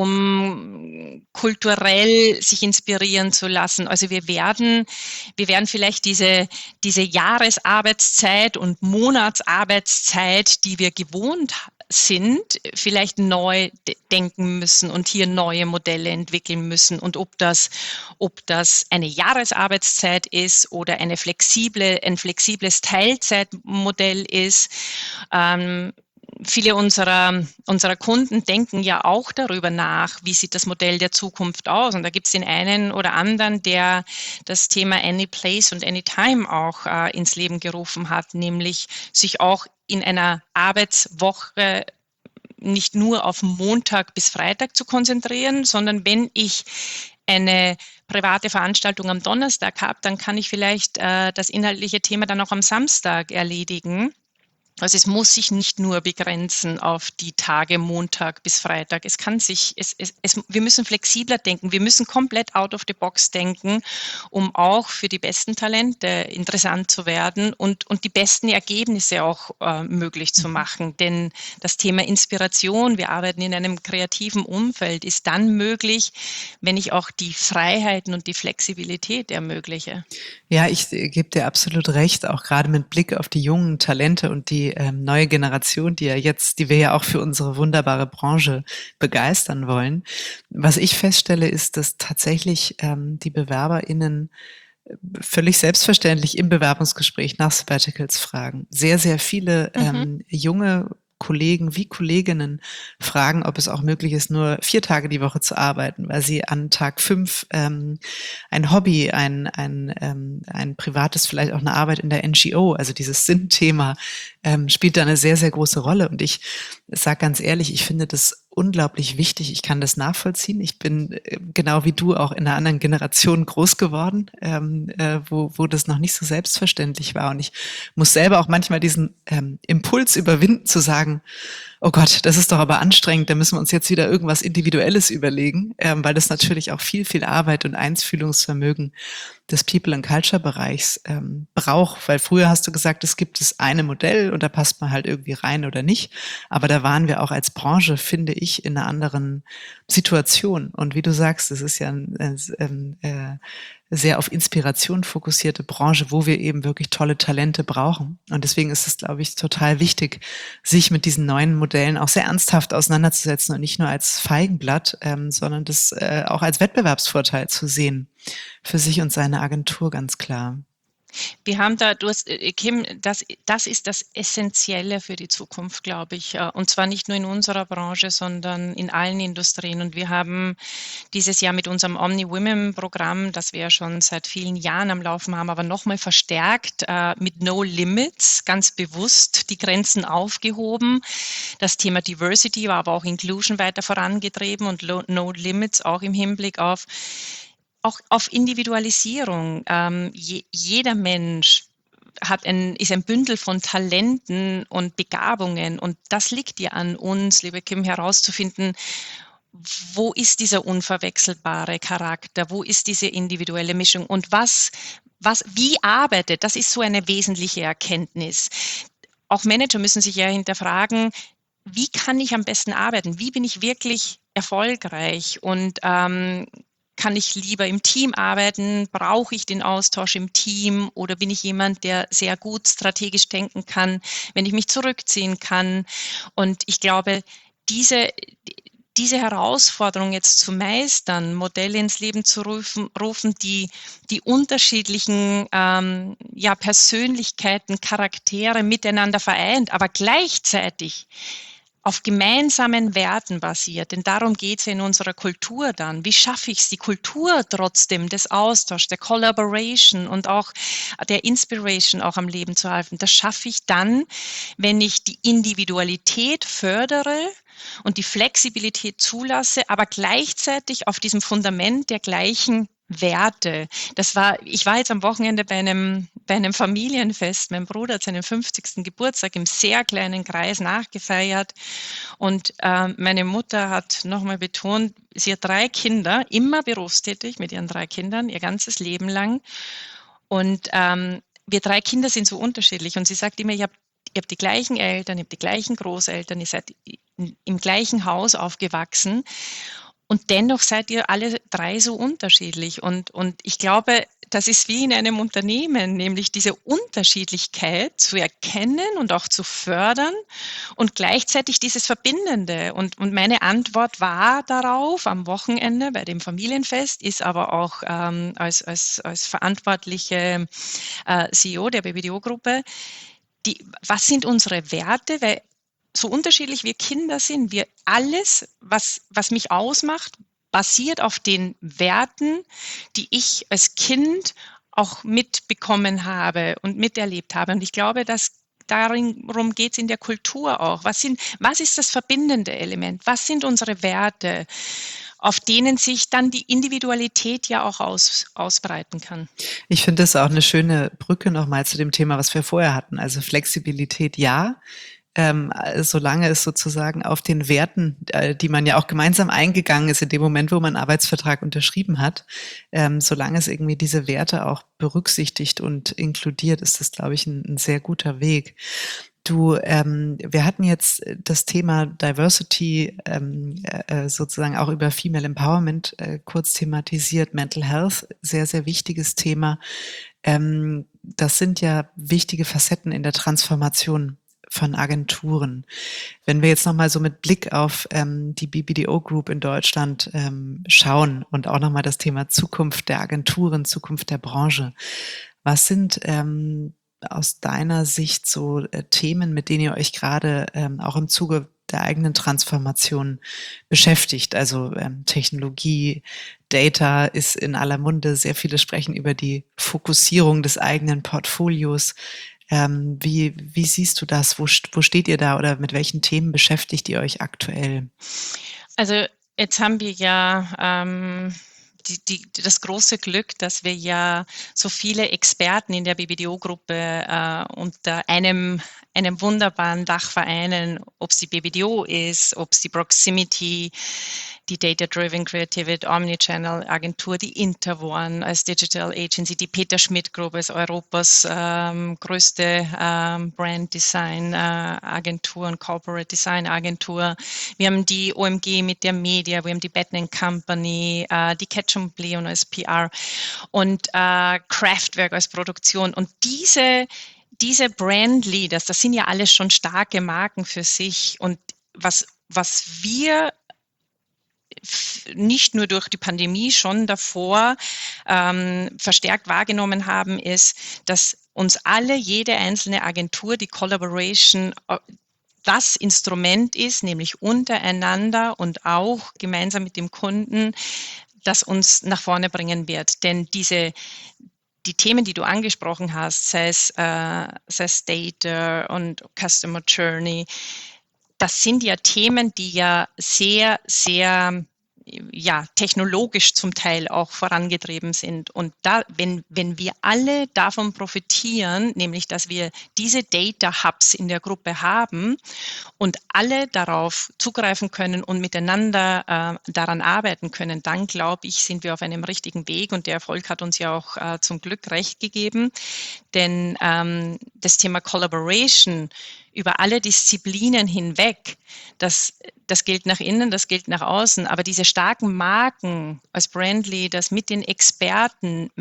um kulturell sich inspirieren zu lassen. Also wir werden, wir werden vielleicht diese, diese Jahresarbeitszeit und Monatsarbeitszeit, die wir gewohnt sind, vielleicht neu denken müssen und hier neue Modelle entwickeln müssen. Und ob das, ob das eine Jahresarbeitszeit ist oder eine flexible, ein flexibles Teilzeitmodell ist, ähm, viele unserer, unserer Kunden denken ja auch darüber nach, wie sieht das Modell der Zukunft aus. Und da gibt es den einen oder anderen, der das Thema Any Place und Anytime auch äh, ins Leben gerufen hat, nämlich sich auch in einer Arbeitswoche nicht nur auf Montag bis Freitag zu konzentrieren, sondern wenn ich eine private Veranstaltung am Donnerstag habe, dann kann ich vielleicht äh, das inhaltliche Thema dann auch am Samstag erledigen. Also es muss sich nicht nur begrenzen auf die Tage Montag bis Freitag. Es kann sich, es, es, es, wir müssen flexibler denken. Wir müssen komplett out of the box denken, um auch für die besten Talente interessant zu werden und, und die besten Ergebnisse auch äh, möglich zu machen. Denn das Thema Inspiration, wir arbeiten in einem kreativen Umfeld, ist dann möglich, wenn ich auch die Freiheiten und die Flexibilität ermögliche.
Ja, ich äh, gebe dir absolut recht, auch gerade mit Blick auf die jungen Talente und die ähm, neue Generation, die ja jetzt, die wir ja auch für unsere wunderbare Branche begeistern wollen. Was ich feststelle, ist, dass tatsächlich ähm, die BewerberInnen völlig selbstverständlich im Bewerbungsgespräch nach Sabbaticals fragen. Sehr, sehr viele
Mhm.
ähm, junge Kollegen wie Kolleginnen fragen, ob es auch möglich ist, nur vier Tage die Woche zu arbeiten, weil sie an Tag fünf ähm, ein Hobby, ein, ein, ähm, ein privates, vielleicht auch eine Arbeit in der N G O, also dieses Sinnthema, ähm, spielt da eine sehr, sehr große Rolle. Und ich sage ganz ehrlich, ich finde das unglaublich wichtig. Ich kann das nachvollziehen. Ich bin äh, genau wie du auch in einer anderen Generation groß geworden, ähm, äh, wo, wo das noch nicht so selbstverständlich war. Und ich muss selber auch manchmal diesen ähm, Impuls überwinden, zu sagen, oh Gott, das ist doch aber anstrengend, da müssen wir uns jetzt wieder irgendwas Individuelles überlegen, ähm, weil das natürlich auch viel, viel Arbeit und Einfühlungsvermögen des People and Culture Bereichs ähm, braucht, weil früher hast du gesagt, es gibt das eine Modell und da passt man halt irgendwie rein oder nicht, aber da waren wir auch als Branche, finde ich, in einer anderen Situation und wie du sagst, es ist ja ein, ein, äh, sehr auf Inspiration fokussierte Branche, wo wir eben wirklich tolle Talente brauchen. Und deswegen ist es, glaube ich, total wichtig, sich mit diesen neuen Modellen auch sehr ernsthaft auseinanderzusetzen und nicht nur als Feigenblatt, ähm, sondern das äh, auch als Wettbewerbsvorteil zu sehen. Für sich und seine Agentur, ganz klar.
Wir haben da, du hast, äh, Kim, das, das ist das Essentielle für die Zukunft, glaube ich. äh, Und zwar nicht nur in unserer Branche, sondern in allen Industrien. Und wir haben dieses Jahr mit unserem Omni-Women-Programm, das wir ja schon seit vielen Jahren am Laufen haben, aber nochmal verstärkt äh, mit No Limits, ganz bewusst die Grenzen aufgehoben. Das Thema Diversity war aber auch Inclusion weiter vorangetrieben und Lo- No Limits auch im Hinblick auf auch auf Individualisierung. Ähm, je, jeder Mensch hat ein, ist ein Bündel von Talenten und Begabungen. Und das liegt ja an uns, liebe Kim, herauszufinden, wo ist dieser unverwechselbare Charakter? Wo ist diese individuelle Mischung? Und was, was, wie arbeitet? Das ist so eine wesentliche Erkenntnis. Auch Manager müssen sich ja hinterfragen, wie kann ich am besten arbeiten? Wie bin ich wirklich erfolgreich? Und ähm, kann ich lieber im Team arbeiten? Brauche ich den Austausch im Team? Oder bin ich jemand, der sehr gut strategisch denken kann, wenn ich mich zurückziehen kann? Und ich glaube, diese, diese Herausforderung jetzt zu meistern, Modelle ins Leben zu rufen, rufen die, die unterschiedlichen ähm, ja, Persönlichkeiten, Charaktere miteinander vereint, aber gleichzeitig auf gemeinsamen Werten basiert, denn darum geht es ja in unserer Kultur dann. Wie schaffe ich es, die Kultur trotzdem des Austauschs, der Collaboration und auch der Inspiration auch am Leben zu halten? Das schaffe ich dann, wenn ich die Individualität fördere und die Flexibilität zulasse, aber gleichzeitig auf diesem Fundament der gleichen Werte. Das war, ich war jetzt am Wochenende bei einem, bei einem Familienfest. Mein Bruder hat seinen fünfzigsten Geburtstag im sehr kleinen Kreis nachgefeiert. Und äh, meine Mutter hat nochmal betont, sie hat drei Kinder, immer berufstätig mit ihren drei Kindern, ihr ganzes Leben lang. Und ähm, wir drei Kinder sind so unterschiedlich. Und sie sagt immer, ihr habt, ihr habt die gleichen Eltern, ihr habt die gleichen Großeltern, ihr seid im gleichen Haus aufgewachsen. Und dennoch seid ihr alle drei so unterschiedlich. Und, und ich glaube, das ist wie in einem Unternehmen, nämlich diese Unterschiedlichkeit zu erkennen und auch zu fördern und gleichzeitig dieses Verbindende. Und, und meine Antwort war darauf am Wochenende bei dem Familienfest, ist aber auch ähm, als, als, als verantwortliche äh, C E O der B B D O-Gruppe, die, was sind unsere Werte? Weil so unterschiedlich wir Kinder sind, wir alles, was, was mich ausmacht, basiert auf den Werten, die ich als Kind auch mitbekommen habe und miterlebt habe. Und ich glaube, dass darum geht es in der Kultur auch. Was sind, was ist das verbindende Element? Was sind unsere Werte, auf denen sich dann die Individualität ja auch aus, ausbreiten kann?
Ich finde das auch eine schöne Brücke nochmal zu dem Thema, was wir vorher hatten. Also Flexibilität ja, ähm, solange es sozusagen auf den Werten, äh, die man ja auch gemeinsam eingegangen ist in dem Moment, wo man einen Arbeitsvertrag unterschrieben hat, ähm, solange es irgendwie diese Werte auch berücksichtigt und inkludiert, ist das, glaube ich, ein, ein sehr guter Weg. Du, ähm, wir hatten jetzt das Thema Diversity ähm, äh, sozusagen auch über Female Empowerment äh, kurz thematisiert, Mental Health, sehr, sehr wichtiges Thema. Ähm, das sind ja wichtige Facetten in der Transformation von Agenturen. Wenn wir jetzt nochmal so mit Blick auf ähm, die B B D O Group in Deutschland ähm, schauen und auch nochmal das Thema Zukunft der Agenturen, Zukunft der Branche, was sind ähm, aus deiner Sicht so äh, Themen, mit denen ihr euch gerade ähm, auch im Zuge der eigenen Transformation beschäftigt? Also ähm, Technologie, Data ist in aller Munde. Sehr viele sprechen über die Fokussierung des eigenen Portfolios. Ähm, wie, wie siehst du das? Wo, wo steht ihr da oder mit welchen Themen beschäftigt ihr euch aktuell?
Also jetzt haben wir ja ähm, die, die, das große Glück, dass wir ja so viele Experten in der B B D O-Gruppe äh, unter einem einem wunderbaren Dach vereinen, ob es die B B D O ist, ob es die Proximity, die Data-Driven Creativity Omnichannel Agentur, die Interwarn als Digital Agency, die Peter Schmidt Group als Europas ähm, größte ähm, Brand Design äh, Agentur und Corporate Design Agentur. Wir haben die O M G mit der Media, wir haben die Batten Company, äh, die Ketchum Leon als P R und äh, Kraftwerk als Produktion. Und diese Diese Brand Leaders, das sind ja alles schon starke Marken für sich. Und was, was wir nicht nur durch die Pandemie schon davor ähm, verstärkt wahrgenommen haben, ist, dass uns alle, jede einzelne Agentur, die Collaboration das Instrument ist, nämlich untereinander und auch gemeinsam mit dem Kunden, das uns nach vorne bringen wird. Denn diese die Themen, die du angesprochen hast, sei es, äh, sei es Data und Customer Journey, das sind ja Themen, die ja sehr, sehr ja, technologisch zum Teil auch vorangetrieben sind. Und da, wenn, wenn wir alle davon profitieren, nämlich dass wir diese Data Hubs in der Gruppe haben und alle darauf zugreifen können und miteinander äh, daran arbeiten können, dann glaube ich, sind wir auf einem richtigen Weg und der Erfolg hat uns ja auch äh, zum Glück recht gegeben. Denn ähm, das Thema Collaboration über alle Disziplinen hinweg, das, das gilt nach innen, das gilt nach außen, aber diese starken Marken als Brandleaders mit den Experten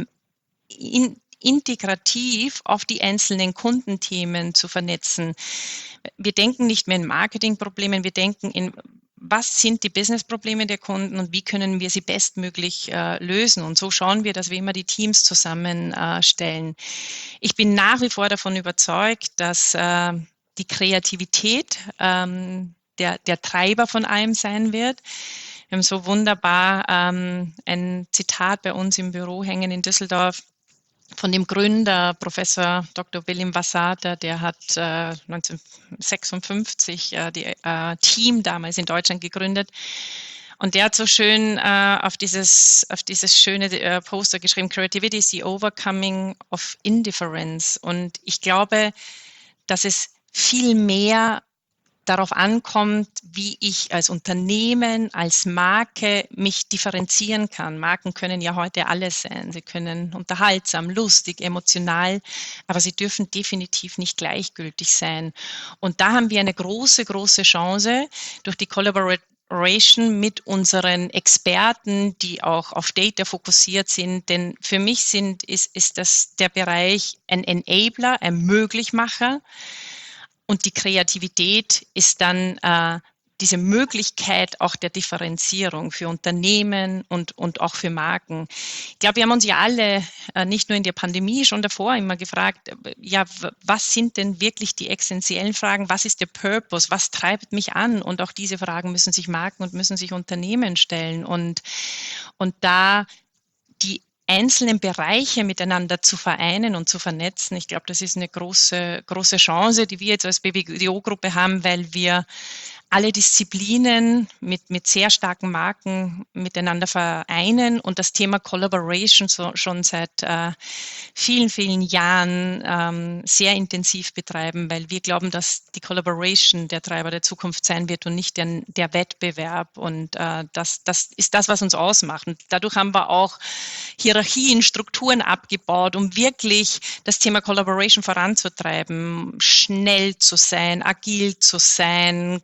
in, integrativ auf die einzelnen Kundenthemen zu vernetzen. Wir denken nicht mehr in Marketingproblemen, wir denken in, was sind die Businessprobleme der Kunden und wie können wir sie bestmöglich äh, lösen. Und so schauen wir, dass wir immer die Teams zusammenstellen. Äh, ich bin nach wie vor davon überzeugt, dass äh, die Kreativität ähm, der, der Treiber von allem sein wird. Wir haben so wunderbar ähm, ein Zitat bei uns im Büro hängen in Düsseldorf von dem Gründer, Professor Doktor William Vassata, der hat äh, neunzehnhundertsechsundfünfzig äh, die äh, Team damals in Deutschland gegründet. Und der hat so schön äh, auf dieses auf dieses schöne äh, Poster geschrieben, Creativity is the overcoming of indifference. Und ich glaube, dass es viel mehr darauf ankommt, wie ich als Unternehmen, als Marke mich differenzieren kann. Marken können ja heute alles sein. Sie können unterhaltsam, lustig, emotional, aber sie dürfen definitiv nicht gleichgültig sein. Und da haben wir eine große, große Chance durch die Collaboration mit unseren Experten, die auch auf Data fokussiert sind. Denn für mich sind, ist, ist das der Bereich ein Enabler, ein Möglichmacher. Und die Kreativität ist dann äh, diese Möglichkeit auch der Differenzierung für Unternehmen und, und auch für Marken. Ich glaube, wir haben uns ja alle, äh, nicht nur in der Pandemie, schon davor immer gefragt, ja, was sind denn wirklich die essentiellen Fragen? Was ist der Purpose? Was treibt mich an? Und auch diese Fragen müssen sich Marken und müssen sich Unternehmen stellen. Und, und da die einzelnen Bereiche miteinander zu vereinen und zu vernetzen. Ich glaube, das ist eine große, große Chance, die wir jetzt als B B D O-Gruppe haben, weil wir alle Disziplinen mit, mit sehr starken Marken miteinander vereinen und das Thema Collaboration so, schon seit äh, vielen, vielen Jahren ähm, sehr intensiv betreiben, weil wir glauben, dass die Collaboration der Treiber der Zukunft sein wird und nicht der, der Wettbewerb. Und äh, das, das ist das, was uns ausmacht. Und dadurch haben wir auch Hierarchien, Strukturen abgebaut, um wirklich das Thema Collaboration voranzutreiben, schnell zu sein, agil zu sein,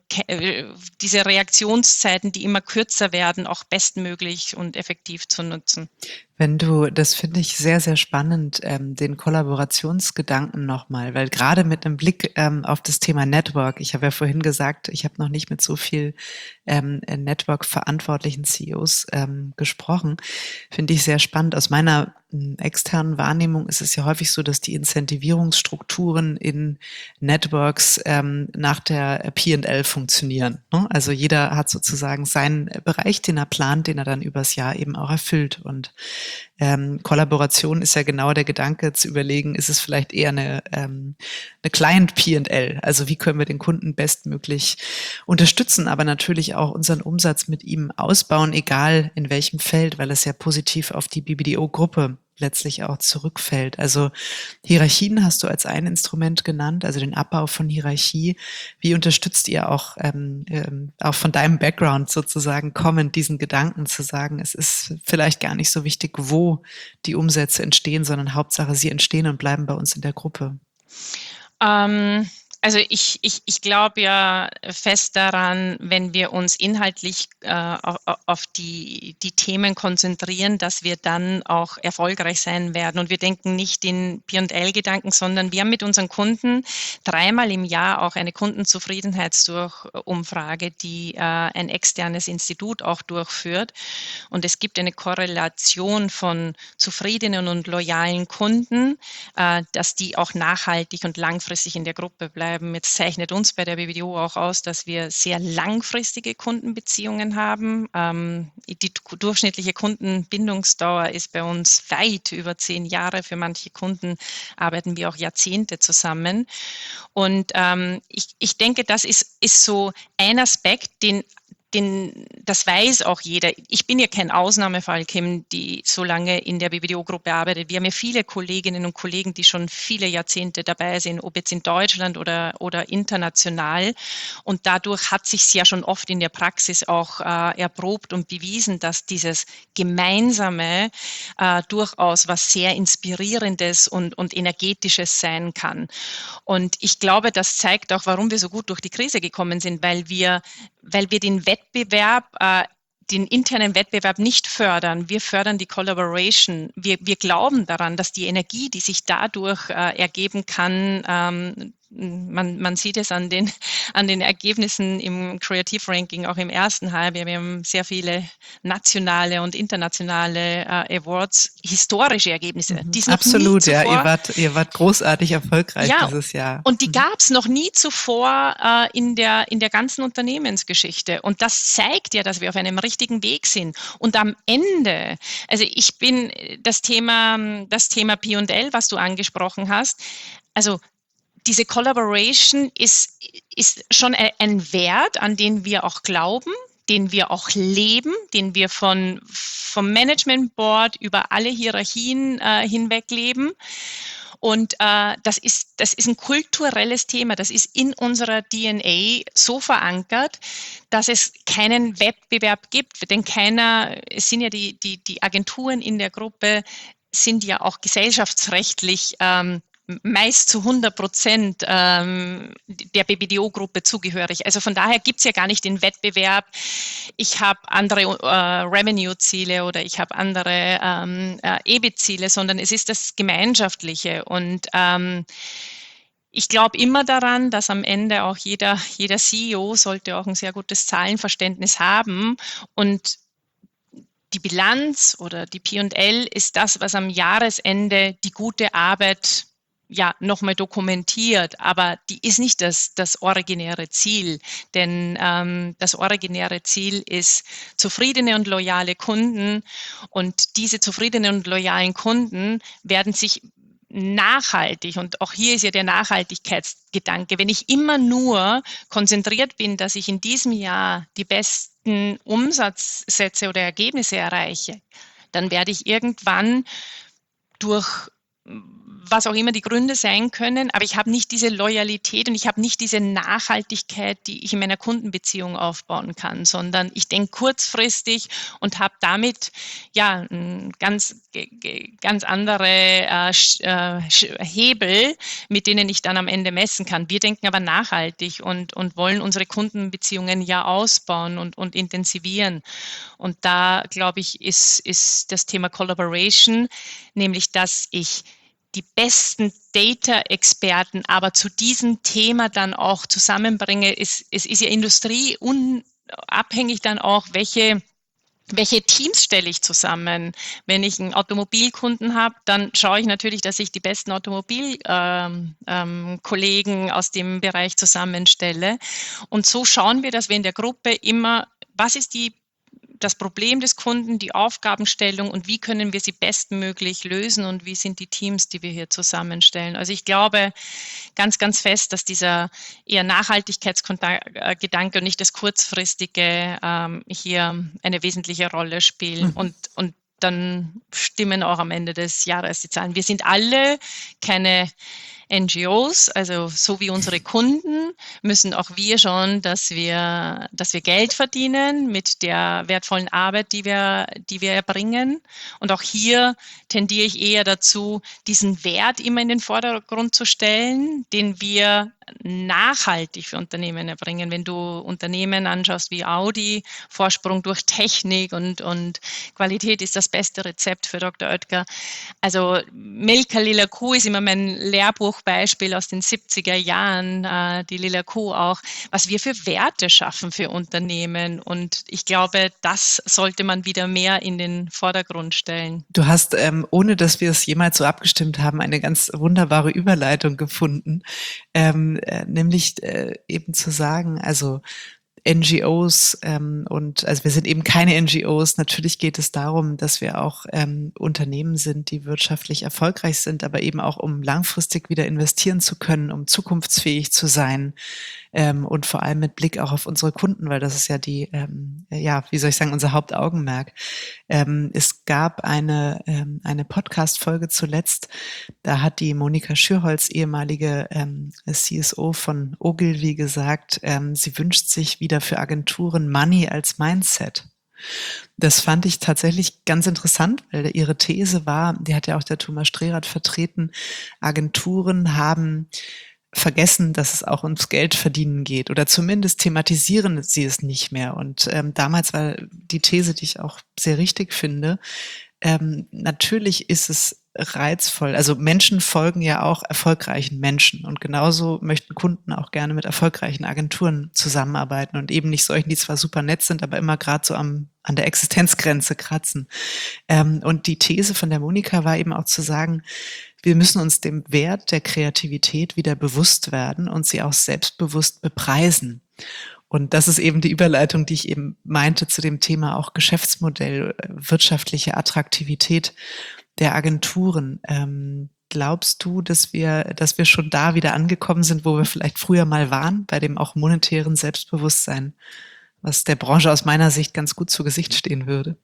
diese Reaktionszeiten, die immer kürzer werden, auch bestmöglich und effektiv zu nutzen.
Wenn du, das finde ich sehr, sehr spannend, ähm, den Kollaborationsgedanken nochmal, weil gerade mit einem Blick ähm, auf das Thema Network, ich habe ja vorhin gesagt, ich habe noch nicht mit so viel ähm, Network-verantwortlichen C E Os ähm, gesprochen, finde ich sehr spannend. Aus meiner ähm, externen Wahrnehmung ist es ja häufig so, dass die Incentivierungsstrukturen in Networks ähm, nach der P und L funktionieren, ne? Also jeder hat sozusagen seinen Bereich, den er plant, den er dann übers Jahr eben auch erfüllt. Und Ähm, Kollaboration ist ja genau der Gedanke zu überlegen, ist es vielleicht eher eine, ähm, eine Client P und L, also wie können wir den Kunden bestmöglich unterstützen, aber natürlich auch unseren Umsatz mit ihm ausbauen, egal in welchem Feld, weil es ja positiv auf die B B D O-Gruppe letztlich auch zurückfällt. Also Hierarchien hast du als ein Instrument genannt, also den Abbau von Hierarchie. Wie unterstützt ihr auch, ähm, ähm, auch von deinem Background sozusagen kommend, diesen Gedanken zu sagen, es ist vielleicht gar nicht so wichtig, wo die Umsätze entstehen, sondern Hauptsache, sie entstehen und bleiben bei uns in der Gruppe?
Ähm, also ich, ich, ich glaube ja fest daran, wenn wir uns inhaltlich äh, auf, auf die, die Themen konzentrieren, dass wir dann auch erfolgreich sein werden. Und wir denken nicht in P und L-Gedanken, sondern wir haben mit unseren Kunden dreimal im Jahr auch eine Kundenzufriedenheitsumfrage, die äh, ein externes Institut auch durchführt. Und es gibt eine Korrelation von zufriedenen und loyalen Kunden, äh, dass die auch nachhaltig und langfristig in der Gruppe bleiben. Jetzt zeichnet uns bei der B B D O auch aus, dass wir sehr langfristige Kundenbeziehungen haben. Ähm, die durchschnittliche Kundenbindungsdauer ist bei uns weit über zehn Jahre. Für manche Kunden arbeiten wir auch Jahrzehnte zusammen. Und ähm, ich, ich denke, das ist, ist so ein Aspekt, den Den, das weiß auch jeder. Ich bin ja kein Ausnahmefall, Kim, die so lange in der B B D O-Gruppe arbeitet. Wir haben ja viele Kolleginnen und Kollegen, die schon viele Jahrzehnte dabei sind, ob jetzt in Deutschland oder, oder international. Und dadurch hat sich ja schon oft in der Praxis auch äh, erprobt und bewiesen, dass dieses Gemeinsame äh, durchaus was sehr Inspirierendes und, und Energetisches sein kann. Und ich glaube, das zeigt auch, warum wir so gut durch die Krise gekommen sind, weil wir, weil wir den Wettbewerb, äh, den internen Wettbewerb nicht fördern. Wir fördern die Collaboration. Wir, wir glauben daran, dass die Energie, die sich dadurch äh, ergeben kann, ähm, man, man sieht es an den, an den Ergebnissen im Creative Ranking, auch im ersten Halbjahr. Wir haben sehr viele nationale und internationale äh, Awards, historische Ergebnisse.
Mhm.
Die es noch
Absolut,
nie zuvor,
ja. Ihr wart, ihr wart großartig erfolgreich
ja,
dieses Jahr.
Und die
Mhm.
gab es noch nie zuvor äh, in der, in der ganzen Unternehmensgeschichte. Und das zeigt ja, dass wir auf einem richtigen Weg sind. Und am Ende, also ich bin das Thema, das Thema P und L, was du angesprochen hast, also diese Collaboration ist, ist schon ein Wert, an den wir auch glauben, den wir auch leben, den wir von, vom Management Board über alle Hierarchien äh, hinweg leben. Und äh, das ist, das ist ein kulturelles Thema, das ist in unserer D N A so verankert, dass es keinen Wettbewerb gibt, denn keiner, es sind ja die, die, die Agenturen in der Gruppe, sind ja auch gesellschaftsrechtlich ähm, meist zu hundert Prozent ähm, der B B D O-Gruppe zugehörig. Also von daher gibt's ja gar nicht den Wettbewerb, ich habe andere äh, Revenue-Ziele oder ich habe andere ähm, äh, E B I T-Ziele, sondern es ist das Gemeinschaftliche. Und ähm, ich glaube immer daran, dass am Ende auch jeder, jeder C E O sollte auch ein sehr gutes Zahlenverständnis haben und die Bilanz oder die P und L ist das, was am Jahresende die gute Arbeit ja nochmal dokumentiert, aber die ist nicht das, das originäre Ziel, denn ähm, das originäre Ziel ist zufriedene und loyale Kunden und diese zufriedenen und loyalen Kunden werden sich nachhaltig, und auch hier ist ja der Nachhaltigkeitsgedanke, wenn ich immer nur konzentriert bin, dass ich in diesem Jahr die besten Umsatzsätze oder Ergebnisse erreiche, dann werde ich irgendwann durch was auch immer die Gründe sein können, aber ich habe nicht diese Loyalität und ich habe nicht diese Nachhaltigkeit, die ich in meiner Kundenbeziehung aufbauen kann, sondern ich denke kurzfristig und habe damit ja ganz, ganz andere äh, Hebel, mit denen ich dann am Ende messen kann. Wir denken aber nachhaltig und, und wollen unsere Kundenbeziehungen ja ausbauen und, und intensivieren. Und da, glaube ich, ist, ist das Thema Collaboration, nämlich dass ich die besten Data-Experten aber zu diesem Thema dann auch zusammenbringe. Es, es ist ja industrieunabhängig dann auch, welche welche Teams stelle ich zusammen? Wenn ich einen Automobilkunden habe, dann schaue ich natürlich, dass ich die besten Automobilkollegen ähm, ähm, aus dem Bereich zusammenstelle. Und so schauen wir, dass wir in der Gruppe immer, was ist die das Problem des Kunden, die Aufgabenstellung und wie können wir sie bestmöglich lösen und wie sind die Teams, die wir hier zusammenstellen. Also ich glaube ganz, ganz fest, dass dieser eher Nachhaltigkeitsgedanke und nicht das kurzfristige ähm, hier eine wesentliche Rolle spielen.
Mhm.
Und, und dann stimmen auch am Ende des Jahres die Zahlen. Wir sind alle keine N G Os, also so wie unsere Kunden, müssen auch wir schauen, dass wir, dass wir Geld verdienen mit der wertvollen Arbeit, die wir, die wir erbringen. Und auch hier tendiere ich eher dazu, diesen Wert immer in den Vordergrund zu stellen, den wir nachhaltig für Unternehmen erbringen. Wenn du Unternehmen anschaust wie Audi, Vorsprung durch Technik und, und Qualität ist das beste Rezept für Doktor Oetker. Also Milka Lila Kuh ist immer mein Lehrbuchbeispiel aus den siebziger Jahren, äh, die Lila Kuh auch, was wir für Werte schaffen für Unternehmen. Und ich glaube, das sollte man wieder mehr in den Vordergrund stellen.
Du hast, ähm, ohne dass wir es jemals so abgestimmt haben, eine ganz wunderbare Überleitung gefunden, ähm, äh, nämlich äh, eben zu sagen, also N G Os ähm, und also wir sind eben keine N G Os. Natürlich geht es darum, dass wir auch ähm, Unternehmen sind, die wirtschaftlich erfolgreich sind, aber eben auch um langfristig wieder investieren zu können, um zukunftsfähig zu sein ähm, und vor allem mit Blick auch auf unsere Kunden, weil das ist ja die, ähm, ja, wie soll ich sagen, unser Hauptaugenmerk. Ähm, es gab eine ähm, eine Podcast-Folge zuletzt, da hat die Monika Schürholz, ehemalige ähm, C S O von Ogilvy, gesagt, ähm, sie wünscht sich wieder für Agenturen Money als Mindset. Das fand ich tatsächlich ganz interessant, weil ihre These war, die hat ja auch der Thomas Strehrath vertreten, Agenturen haben vergessen, dass es auch ums Geld verdienen geht oder zumindest thematisieren sie es nicht mehr. Und ähm, damals war die These, die ich auch sehr richtig finde, ähm, natürlich ist es reizvoll. Also Menschen folgen ja auch erfolgreichen Menschen und genauso möchten Kunden auch gerne mit erfolgreichen Agenturen zusammenarbeiten und eben nicht solchen, die zwar super nett sind, aber immer gerade so am, an der Existenzgrenze kratzen. Ähm, und die These von der Monika war eben auch zu sagen, wir müssen uns dem Wert der Kreativität wieder bewusst werden und sie auch selbstbewusst bepreisen. Und das ist eben die Überleitung, die ich eben meinte zu dem Thema auch Geschäftsmodell, wirtschaftliche Attraktivität der Agenturen. Ähm, glaubst du, dass wir, dass wir schon da wieder angekommen sind, wo wir vielleicht früher mal waren, bei dem auch monetären Selbstbewusstsein, was der Branche aus meiner Sicht ganz gut zu Gesicht stehen würde?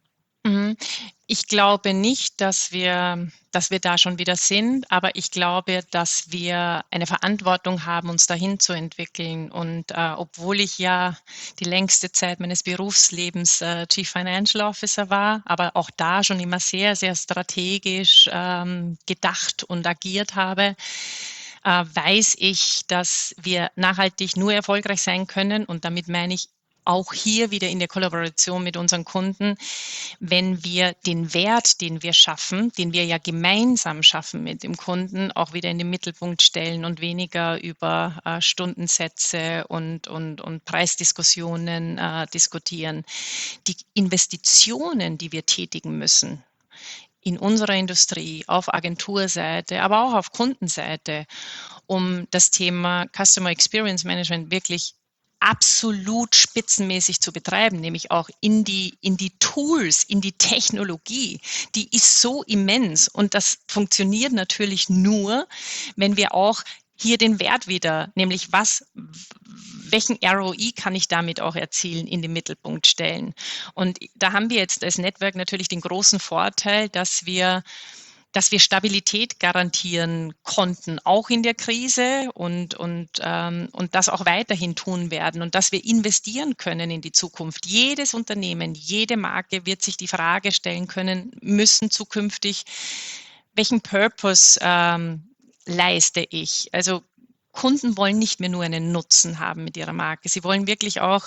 Ich glaube nicht, dass wir, dass wir da schon wieder sind, aber ich glaube, dass wir eine Verantwortung haben, uns dahin zu entwickeln. Und äh, obwohl ich ja die längste Zeit meines Berufslebens äh, Chief Financial Officer war, aber auch da schon immer sehr, sehr strategisch ähm, gedacht und agiert habe, äh, weiß ich, dass wir nachhaltig nur erfolgreich sein können. Und damit meine ich auch hier wieder in der Kollaboration mit unseren Kunden, wenn wir den Wert, den wir schaffen, den wir ja gemeinsam schaffen mit dem Kunden, auch wieder in den Mittelpunkt stellen und weniger über äh, Stundensätze und, und, und Preisdiskussionen äh, diskutieren. Die Investitionen, die wir tätigen müssen, in unserer Industrie, auf Agenturseite, aber auch auf Kundenseite, um das Thema Customer Experience Management wirklich absolut spitzenmäßig zu betreiben, nämlich auch in die, in die Tools, in die Technologie, die ist so immens und das funktioniert natürlich nur, wenn wir auch hier den Wert wieder, nämlich was, welchen R O I kann ich damit auch erzielen, in den Mittelpunkt stellen. Und da haben wir jetzt als Network natürlich den großen Vorteil, dass wir dass wir Stabilität garantieren konnten, auch in der Krise und, und, ähm, und das auch weiterhin tun werden und dass wir investieren können in die Zukunft. Jedes Unternehmen, jede Marke wird sich die Frage stellen können müssen zukünftig, welchen Purpose ähm, leiste ich? Also Kunden wollen nicht mehr nur einen Nutzen haben mit ihrer Marke. Sie wollen wirklich auch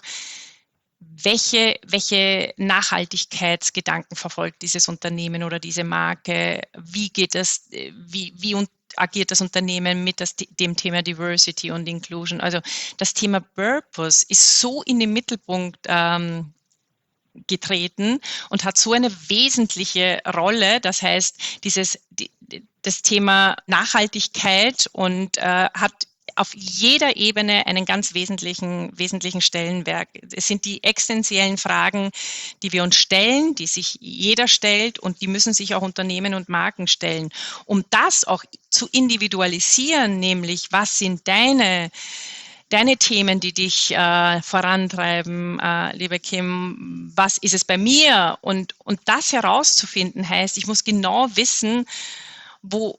Welche, welche Nachhaltigkeitsgedanken verfolgt dieses Unternehmen oder diese Marke? Wie geht es, wie, wie agiert das Unternehmen mit das, dem Thema Diversity und Inclusion? Also das Thema Purpose ist so in den Mittelpunkt ähm, getreten und hat so eine wesentliche Rolle. Das heißt, dieses, die, das Thema Nachhaltigkeit und äh, hat auf jeder Ebene einen ganz wesentlichen, wesentlichen Stellenwert. Es sind die existenziellen Fragen, die wir uns stellen, die sich jeder stellt und die müssen sich auch Unternehmen und Marken stellen. Um das auch zu individualisieren, nämlich was sind deine deine Themen, die dich äh, vorantreiben, äh, liebe Kim, was ist es bei mir? Und, und das herauszufinden heißt, ich muss genau wissen, wo,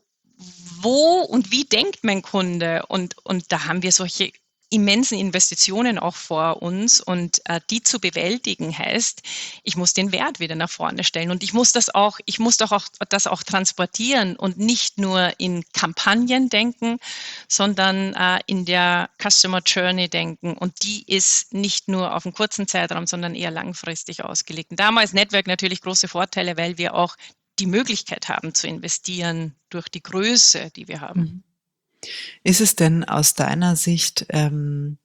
wo und wie denkt mein Kunde? Und, und da haben wir solche immensen Investitionen auch vor uns und äh, die zu bewältigen heißt, ich muss den Wert wieder nach vorne stellen und ich muss das auch, ich muss doch auch das auch transportieren und nicht nur in Kampagnen denken, sondern äh, in der Customer Journey denken und die ist nicht nur auf einen kurzen Zeitraum, sondern eher langfristig ausgelegt. Und da haben wir als Network natürlich große Vorteile, weil wir auch die Möglichkeit haben zu investieren durch die Größe, die wir haben.
Mhm. Ist es denn aus deiner Sicht ähm,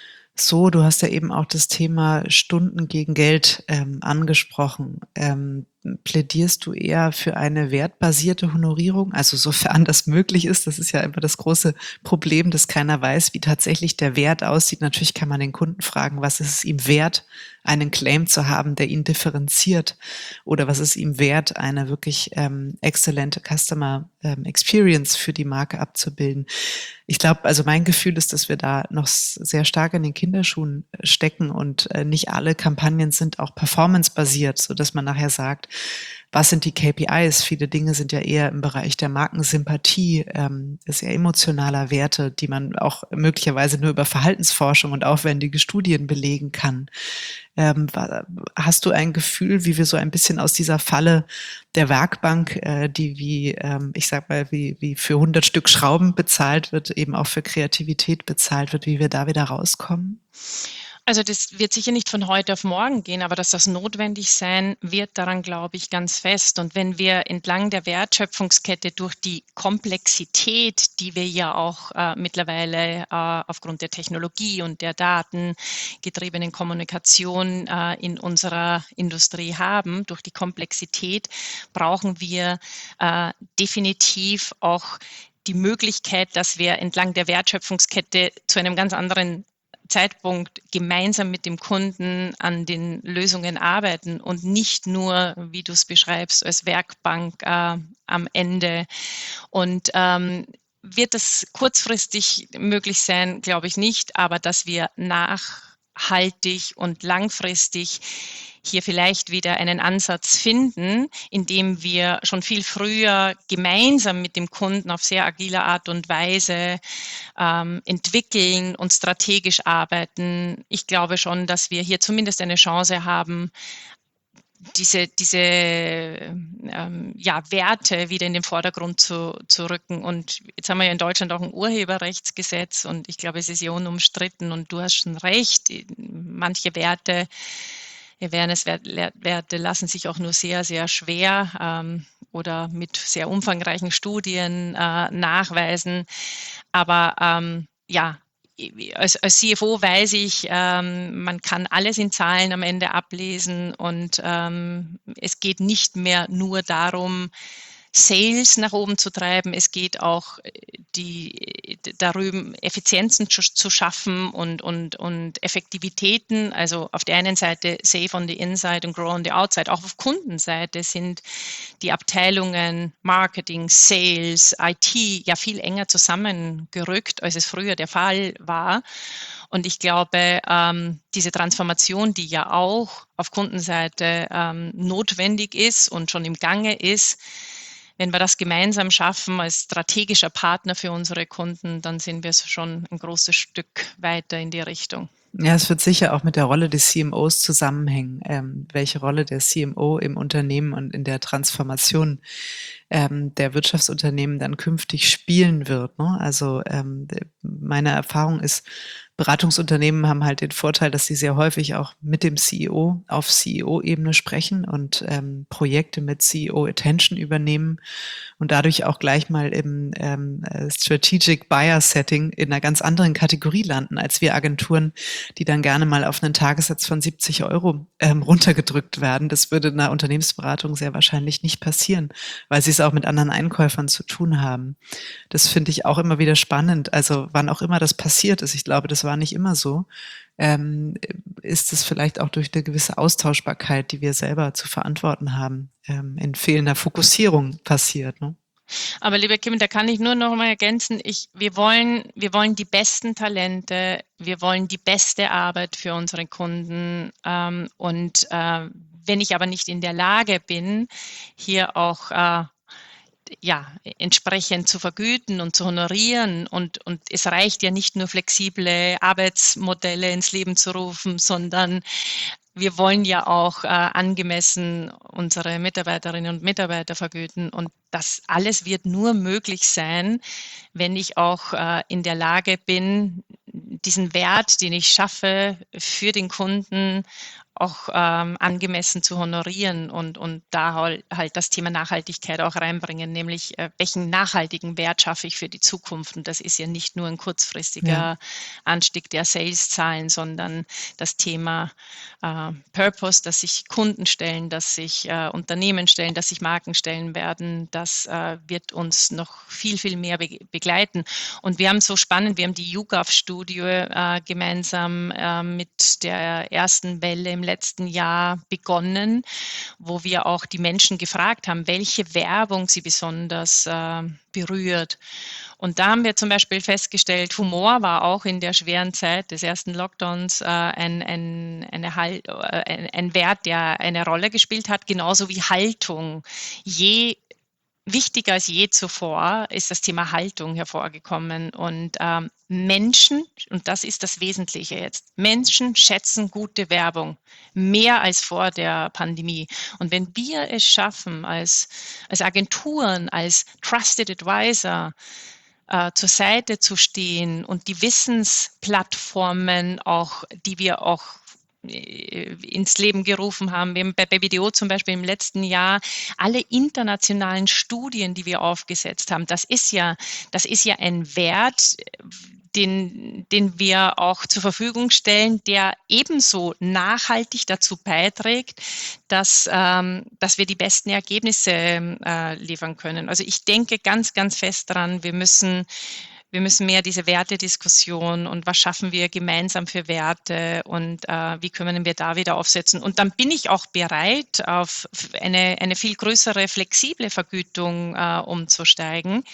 so, du hast ja eben auch das Thema Stunden gegen Geld ähm, angesprochen. Ähm, plädierst du eher für eine wertbasierte Honorierung? Also sofern das möglich ist, das ist ja immer das große Problem, dass keiner weiß, wie tatsächlich der Wert aussieht. Natürlich kann man den Kunden fragen, was ist es ihm wert, einen Claim zu haben, der ihn differenziert, oder was ist ihm wert, eine wirklich ähm, exzellente Customer ähm, Experience für die Marke abzubilden. Ich glaube, also mein Gefühl ist, dass wir da noch sehr stark in den Kinderschuhen stecken und äh, nicht alle Kampagnen sind auch performance-basiert, so dass man nachher sagt, was sind die K P Is? Viele Dinge sind ja eher im Bereich der Markensympathie, ähm, sehr emotionaler Werte, die man auch möglicherweise nur über Verhaltensforschung und aufwendige Studien belegen kann. Ähm, hast du ein Gefühl, wie wir so ein bisschen aus dieser Falle der Werkbank, äh, die wie, ähm, ich sag mal, wie, wie für hundert Stück Schrauben bezahlt wird, eben auch für Kreativität bezahlt wird, wie wir da wieder rauskommen?
Also das wird sicher nicht von heute auf morgen gehen, aber dass das notwendig sein wird, daran glaube ich ganz fest. Und wenn wir entlang der Wertschöpfungskette durch die Komplexität, die wir ja auch äh, mittlerweile äh, aufgrund der Technologie und der datengetriebenen Kommunikation äh, in unserer Industrie haben, durch die Komplexität brauchen wir äh, definitiv auch die Möglichkeit, dass wir entlang der Wertschöpfungskette zu einem ganz anderen Zeitpunkt gemeinsam mit dem Kunden an den Lösungen arbeiten und nicht nur, wie du es beschreibst, als Werkbank äh, am Ende. Und ähm, wird das kurzfristig möglich sein, glaube ich nicht, aber dass wir nachhaltig und langfristig hier vielleicht wieder einen Ansatz finden, indem wir schon viel früher gemeinsam mit dem Kunden auf sehr agile Art und Weise ähm, entwickeln und strategisch arbeiten. Ich glaube schon, dass wir hier zumindest eine Chance haben, diese, diese ähm, ja, Werte wieder in den Vordergrund zu, zu rücken. Und jetzt haben wir ja in Deutschland auch ein Urheberrechtsgesetz und ich glaube, es ist ja unumstritten und du hast schon recht, manche Werte Awareness-Werte lassen sich auch nur sehr, sehr schwer ähm, oder mit sehr umfangreichen Studien äh, nachweisen. Aber ähm, ja, als, als C F O weiß ich, ähm, man kann alles in Zahlen am Ende ablesen und ähm, es geht nicht mehr nur darum, Sales nach oben zu treiben. Es geht auch die, darüber, Effizienzen zu, zu schaffen und, und, und Effektivitäten. Also auf der einen Seite Save on the Inside und Grow on the Outside. Auch auf Kundenseite sind die Abteilungen Marketing, Sales, I T ja viel enger zusammengerückt, als es früher der Fall war. Und ich glaube, ähm, diese Transformation, die ja auch auf Kundenseite ähm, notwendig ist und schon im Gange ist, wenn wir das gemeinsam schaffen als strategischer Partner für unsere Kunden, dann sind wir schon ein großes Stück weiter in die Richtung.
Ja, es wird sicher auch mit der Rolle des C M Os zusammenhängen, ähm, welche Rolle der C M O im Unternehmen und in der Transformation ähm, der Wirtschaftsunternehmen dann künftig spielen wird. Ne? Also ähm, meine Erfahrung ist, Beratungsunternehmen haben halt den Vorteil, dass sie sehr häufig auch mit dem C E O auf C E O-Ebene sprechen und ähm, Projekte mit C E O-Attention übernehmen und dadurch auch gleich mal im ähm, Strategic Buyer-Setting in einer ganz anderen Kategorie landen, als wir Agenturen, die dann gerne mal auf einen Tagessatz von siebzig Euro ähm, runtergedrückt werden. Das würde in einer Unternehmensberatung sehr wahrscheinlich nicht passieren, weil sie es auch mit anderen Einkäufern zu tun haben. Das finde ich auch immer wieder spannend. Also wann auch immer das passiert ist, ich glaube, das war nicht immer so, ähm, ist es vielleicht auch durch eine gewisse Austauschbarkeit, die wir selber zu verantworten haben, ähm, in fehlender Fokussierung passiert. Ne?
Aber liebe Kim, da kann ich nur noch mal ergänzen, ich, wir wollen, wir wollen die besten Talente, wir wollen die beste Arbeit für unsere Kunden. Ähm, und äh, wenn ich aber nicht in der Lage bin, hier auch äh, ja, entsprechend zu vergüten und zu honorieren. Und, und es reicht ja nicht nur flexible Arbeitsmodelle ins Leben zu rufen, sondern wir wollen ja auch äh, angemessen unsere Mitarbeiterinnen und Mitarbeiter vergüten. Und das alles wird nur möglich sein, wenn ich auch äh, in der Lage bin, diesen Wert, den ich schaffe, für den Kunden auch ähm, angemessen zu honorieren und, und da halt, halt das Thema Nachhaltigkeit auch reinbringen, nämlich äh, welchen nachhaltigen Wert schaffe ich für die Zukunft. Und das ist ja nicht nur ein kurzfristiger ja. Anstieg der Sales-Zahlen, sondern das Thema äh, Purpose, dass sich Kunden stellen, dass sich äh, Unternehmen stellen, dass sich Marken stellen werden, das äh, wird uns noch viel, viel mehr be- begleiten. Und wir haben so spannend, wir haben die YouGov-Studie äh, gemeinsam äh, mit der ersten Welle im letzten Jahr begonnen, wo wir auch die Menschen gefragt haben, welche Werbung sie besonders äh, berührt. Und da haben wir zum Beispiel festgestellt, Humor war auch in der schweren Zeit des ersten Lockdowns äh, ein, ein, eine halt, äh, ein, ein Wert, der eine Rolle gespielt hat, genauso wie Haltung. Je Wichtiger als je zuvor ist das Thema Haltung hervorgekommen und ähm, Menschen, und das ist das Wesentliche jetzt, Menschen schätzen gute Werbung mehr als vor der Pandemie. Und wenn wir es schaffen, als, als Agenturen, als Trusted Advisor, äh, zur Seite zu stehen und die Wissensplattformen auch, die wir auch ins Leben gerufen haben. Wir haben bei B B D O zum Beispiel im letzten Jahr alle internationalen Studien, die wir aufgesetzt haben. Das ist ja, das ist ja ein Wert, den, den wir auch zur Verfügung stellen, der ebenso nachhaltig dazu beiträgt, dass, ähm, dass wir die besten Ergebnisse äh, liefern können. Also ich denke ganz, ganz fest daran, wir müssen Wir müssen mehr diese Wertediskussion und was schaffen wir gemeinsam für Werte und äh, wie können wir da wieder aufsetzen. Und dann bin ich auch bereit, auf eine, eine viel größere flexible Vergütung äh, umzusteigen,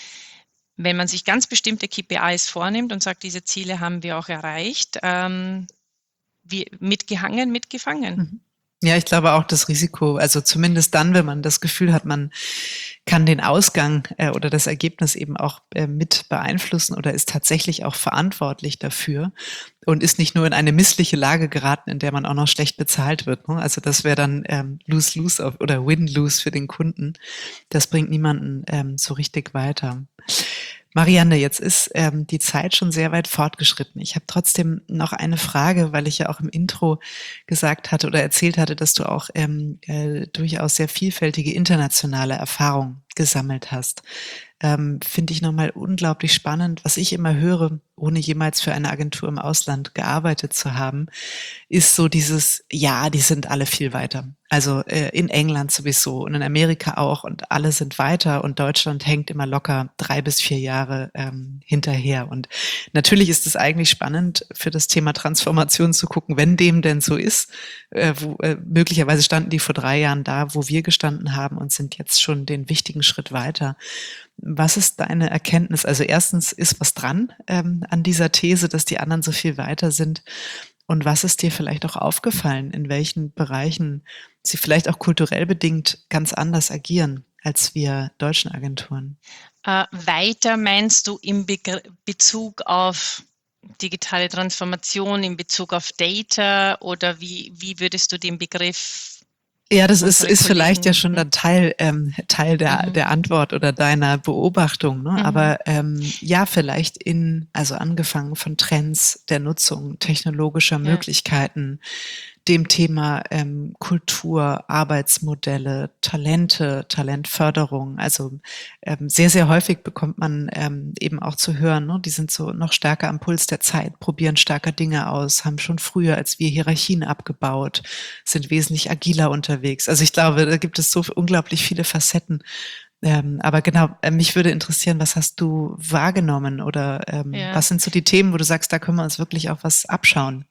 wenn man sich ganz bestimmte K P Is vornimmt und sagt, diese Ziele haben wir auch erreicht, ähm, wie, mitgehangen, mitgefangen.
Mhm. Ja, ich glaube auch das Risiko, also zumindest dann, wenn man das Gefühl hat, man kann den Ausgang äh, oder das Ergebnis eben auch äh, mit beeinflussen oder ist tatsächlich auch verantwortlich dafür und ist nicht nur in eine missliche Lage geraten, in der man auch noch schlecht bezahlt wird. Ne? Also das wäre dann ähm, Lose-Lose oder Win-Lose für den Kunden. Das bringt niemanden ähm, so richtig weiter. Marianne, jetzt ist ähm, die Zeit schon sehr weit fortgeschritten. Ich habe trotzdem noch eine Frage, weil ich ja auch im Intro gesagt hatte oder erzählt hatte, dass du auch ähm, äh, durchaus sehr vielfältige internationale Erfahrungen gesammelt hast. Ähm, finde ich nochmal unglaublich spannend. Was ich immer höre, ohne jemals für eine Agentur im Ausland gearbeitet zu haben, ist so dieses, ja, die sind alle viel weiter. Also äh, in England sowieso und in Amerika auch und alle sind weiter und Deutschland hängt immer locker drei bis vier Jahre ähm, hinterher. Und natürlich ist es eigentlich spannend für das Thema Transformation zu gucken, wenn dem denn so ist. Äh, wo, äh, möglicherweise standen die vor drei Jahren da, wo wir gestanden haben und sind jetzt schon den wichtigen Schritt weiter. Was ist deine Erkenntnis? Also erstens, ist was dran ähm, an dieser These, dass die anderen so viel weiter sind? Und was ist dir vielleicht auch aufgefallen, in welchen Bereichen sie vielleicht auch kulturell bedingt ganz anders agieren als wir deutschen Agenturen?
Äh, weiter meinst du im Be- Bezug auf digitale Transformation, in Bezug auf Data oder wie, wie würdest du den Begriff?
Ja, das ist, ist vielleicht ja schon der Teil, ähm, Teil der, mhm. der Antwort oder deiner Beobachtung, ne? Mhm. Aber ähm, ja, vielleicht in, also angefangen von Trends der Nutzung technologischer ja. Möglichkeiten, dem Thema ähm, Kultur, Arbeitsmodelle, Talente, Talentförderung. Also ähm, sehr, sehr häufig bekommt man ähm, eben auch zu hören, ne? Die sind so noch stärker am Puls der Zeit, probieren stärker Dinge aus, haben schon früher als wir Hierarchien abgebaut, sind wesentlich agiler unterwegs. Also ich glaube, da gibt es so unglaublich viele Facetten. Ähm, aber genau, äh, mich würde interessieren, was hast du wahrgenommen oder ähm, ja. was sind so die Themen, wo du sagst, da können wir uns wirklich auch was abschauen?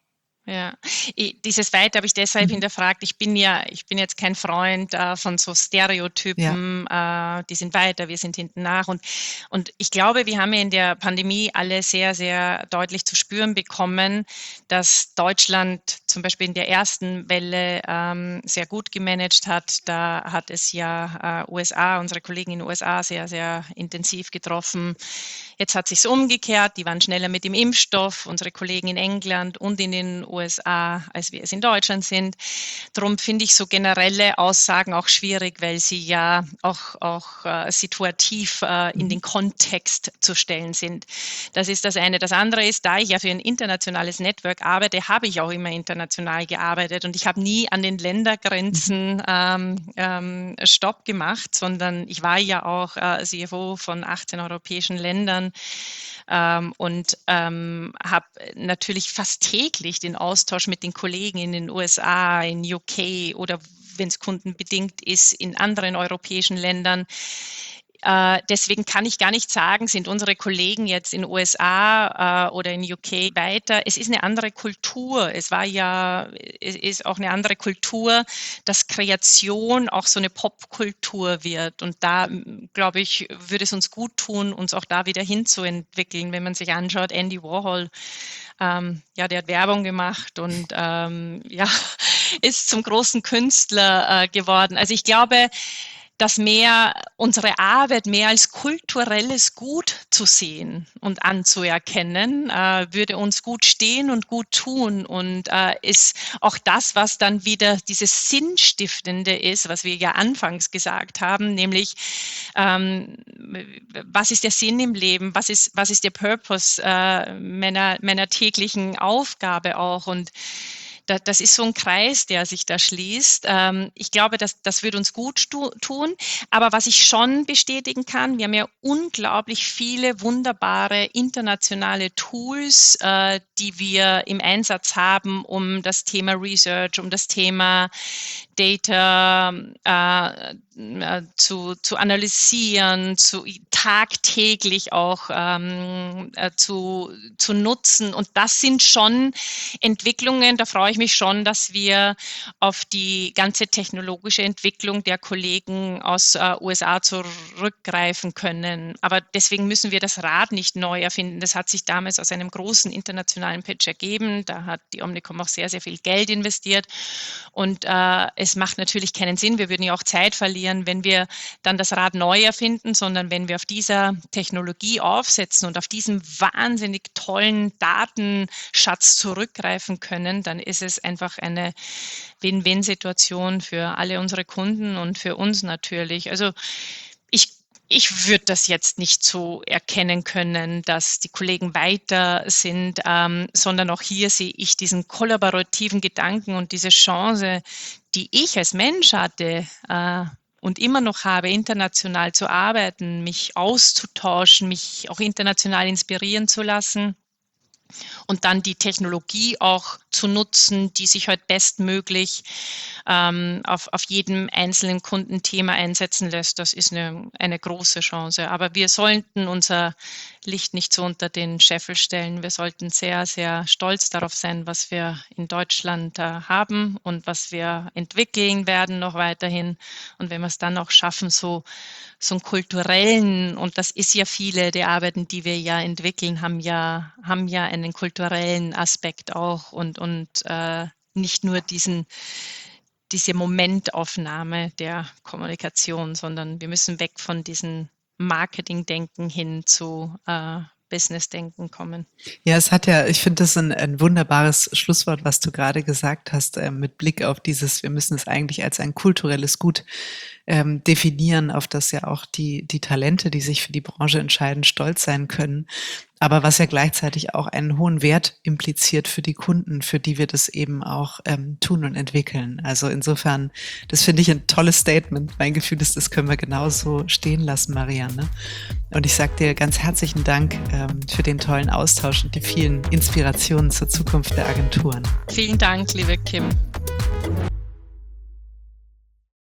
Ja, I, dieses Weiter habe ich deshalb
Mhm.
hinterfragt. Ich bin ja, ich bin jetzt kein Freund äh, von so Stereotypen, äh, die sind weiter, wir sind hinten nach. Und, und ich glaube, wir haben ja in der Pandemie alle sehr, sehr deutlich zu spüren bekommen, dass Deutschland zum Beispiel in der ersten Welle ähm, sehr gut gemanagt hat. Da hat es ja äh, U S A, unsere Kollegen in den U S A sehr, sehr intensiv getroffen. Jetzt hat sich's umgekehrt, die waren schneller mit dem Impfstoff, unsere Kollegen in England und in den U S A, als wir es in Deutschland sind. Darum finde ich so generelle Aussagen auch schwierig, weil sie ja auch, auch äh, situativ äh, in
Mhm.
den Kontext zu stellen sind. Das ist das eine. Das andere ist, da ich ja für ein internationales Network arbeite, habe ich auch immer international gearbeitet und ich habe nie an den
Mhm.
Ländergrenzen ähm, ähm, Stopp gemacht, sondern ich war ja auch äh, C F O von achtzehn europäischen Ländern ähm, und ähm, habe natürlich fast täglich den Austausch mit den Kollegen in den U S A, in U K oder wenn es kundenbedingt ist, in anderen europäischen Ländern. Äh, deswegen kann ich gar nicht sagen, sind unsere Kollegen jetzt in den U S A äh, oder in U K weiter. Es ist eine andere Kultur. Es war ja, es ist auch eine andere Kultur, dass Kreation auch so eine Popkultur wird. Und da, glaube ich, würde es uns gut tun, uns auch da wieder hinzuentwickeln. Wenn man sich anschaut, Andy Warhol, ähm, ja, der hat Werbung gemacht und ähm, ja, ist zum großen Künstler äh, geworden. Also ich glaube, dass mehr unsere Arbeit mehr als kulturelles Gut zu sehen und anzuerkennen, äh, würde uns gut stehen und gut tun und äh, ist auch das, was dann wieder dieses Sinnstiftende ist, was wir ja anfangs gesagt haben, nämlich ähm, was ist der Sinn im Leben, was ist, was ist der Purpose äh, meiner, meiner täglichen Aufgabe auch und das ist so ein Kreis, der sich da schließt. Ich glaube, das, das wird uns gut tun. Aber was ich schon bestätigen kann, wir haben ja unglaublich viele wunderbare internationale Tools, die wir im Einsatz haben, um das Thema Research, um das Thema Data äh, zu, zu analysieren, zu tagtäglich auch ähm, äh, zu, zu nutzen. Und das sind schon Entwicklungen, da freue ich mich schon, dass wir auf die ganze technologische Entwicklung der Kollegen aus äh, U S A zurückgreifen können. Aber deswegen müssen wir das Rad nicht neu erfinden. Das hat sich damals aus einem großen internationalen Pitch ergeben. Da hat die Omnicom auch sehr, sehr viel Geld investiert. Und äh, es macht natürlich keinen Sinn, wir würden ja auch Zeit verlieren, wenn wir dann das Rad neu erfinden, sondern wenn wir auf dieser Technologie aufsetzen und auf diesen wahnsinnig tollen Datenschatz zurückgreifen können, dann ist es einfach eine Win-Win-Situation für alle unsere Kunden und für uns natürlich. Also ich Ich würde das jetzt nicht so erkennen können, dass die Kollegen weiter sind, ähm, sondern auch hier sehe ich diesen kollaborativen Gedanken und diese Chance, die ich als Mensch hatte äh, und immer noch habe, international zu arbeiten, mich auszutauschen, mich auch international inspirieren zu lassen. Und dann die Technologie auch zu nutzen, die sich halt bestmöglich ähm, auf, auf jedem einzelnen Kundenthema einsetzen lässt. Das ist eine, eine große Chance. Aber wir sollten unser Licht nicht so unter den Scheffel stellen. Wir sollten sehr, sehr stolz darauf sein, was wir in Deutschland äh, haben und was wir entwickeln werden noch weiterhin. Und wenn wir es dann auch schaffen, so so einen kulturellen, und das ist ja viele der Arbeiten, die wir ja entwickeln, haben ja, haben ja einen kulturellen Aspekt auch und, und äh, nicht nur diesen, diese Momentaufnahme der Kommunikation, sondern wir müssen weg von diesem Marketing-Denken hin zu äh, Business-Denken kommen.
Ja, es hat ja, ich finde das ein, ein wunderbares Schlusswort, was du gerade gesagt hast, äh, mit Blick auf dieses, wir müssen es eigentlich als ein kulturelles Gut ähm, definieren, auf das ja auch die, die Talente, die sich für die Branche entscheiden, stolz sein können. Aber was ja gleichzeitig auch einen hohen Wert impliziert für die Kunden, für die wir das eben auch ähm, tun und entwickeln. Also insofern, das finde ich ein tolles Statement. Mein Gefühl ist, das können wir genauso stehen lassen, Marianne. Und ich sage dir ganz herzlichen Dank ähm, für den tollen Austausch und die vielen Inspirationen zur Zukunft der Agenturen.
Vielen Dank, liebe Kim.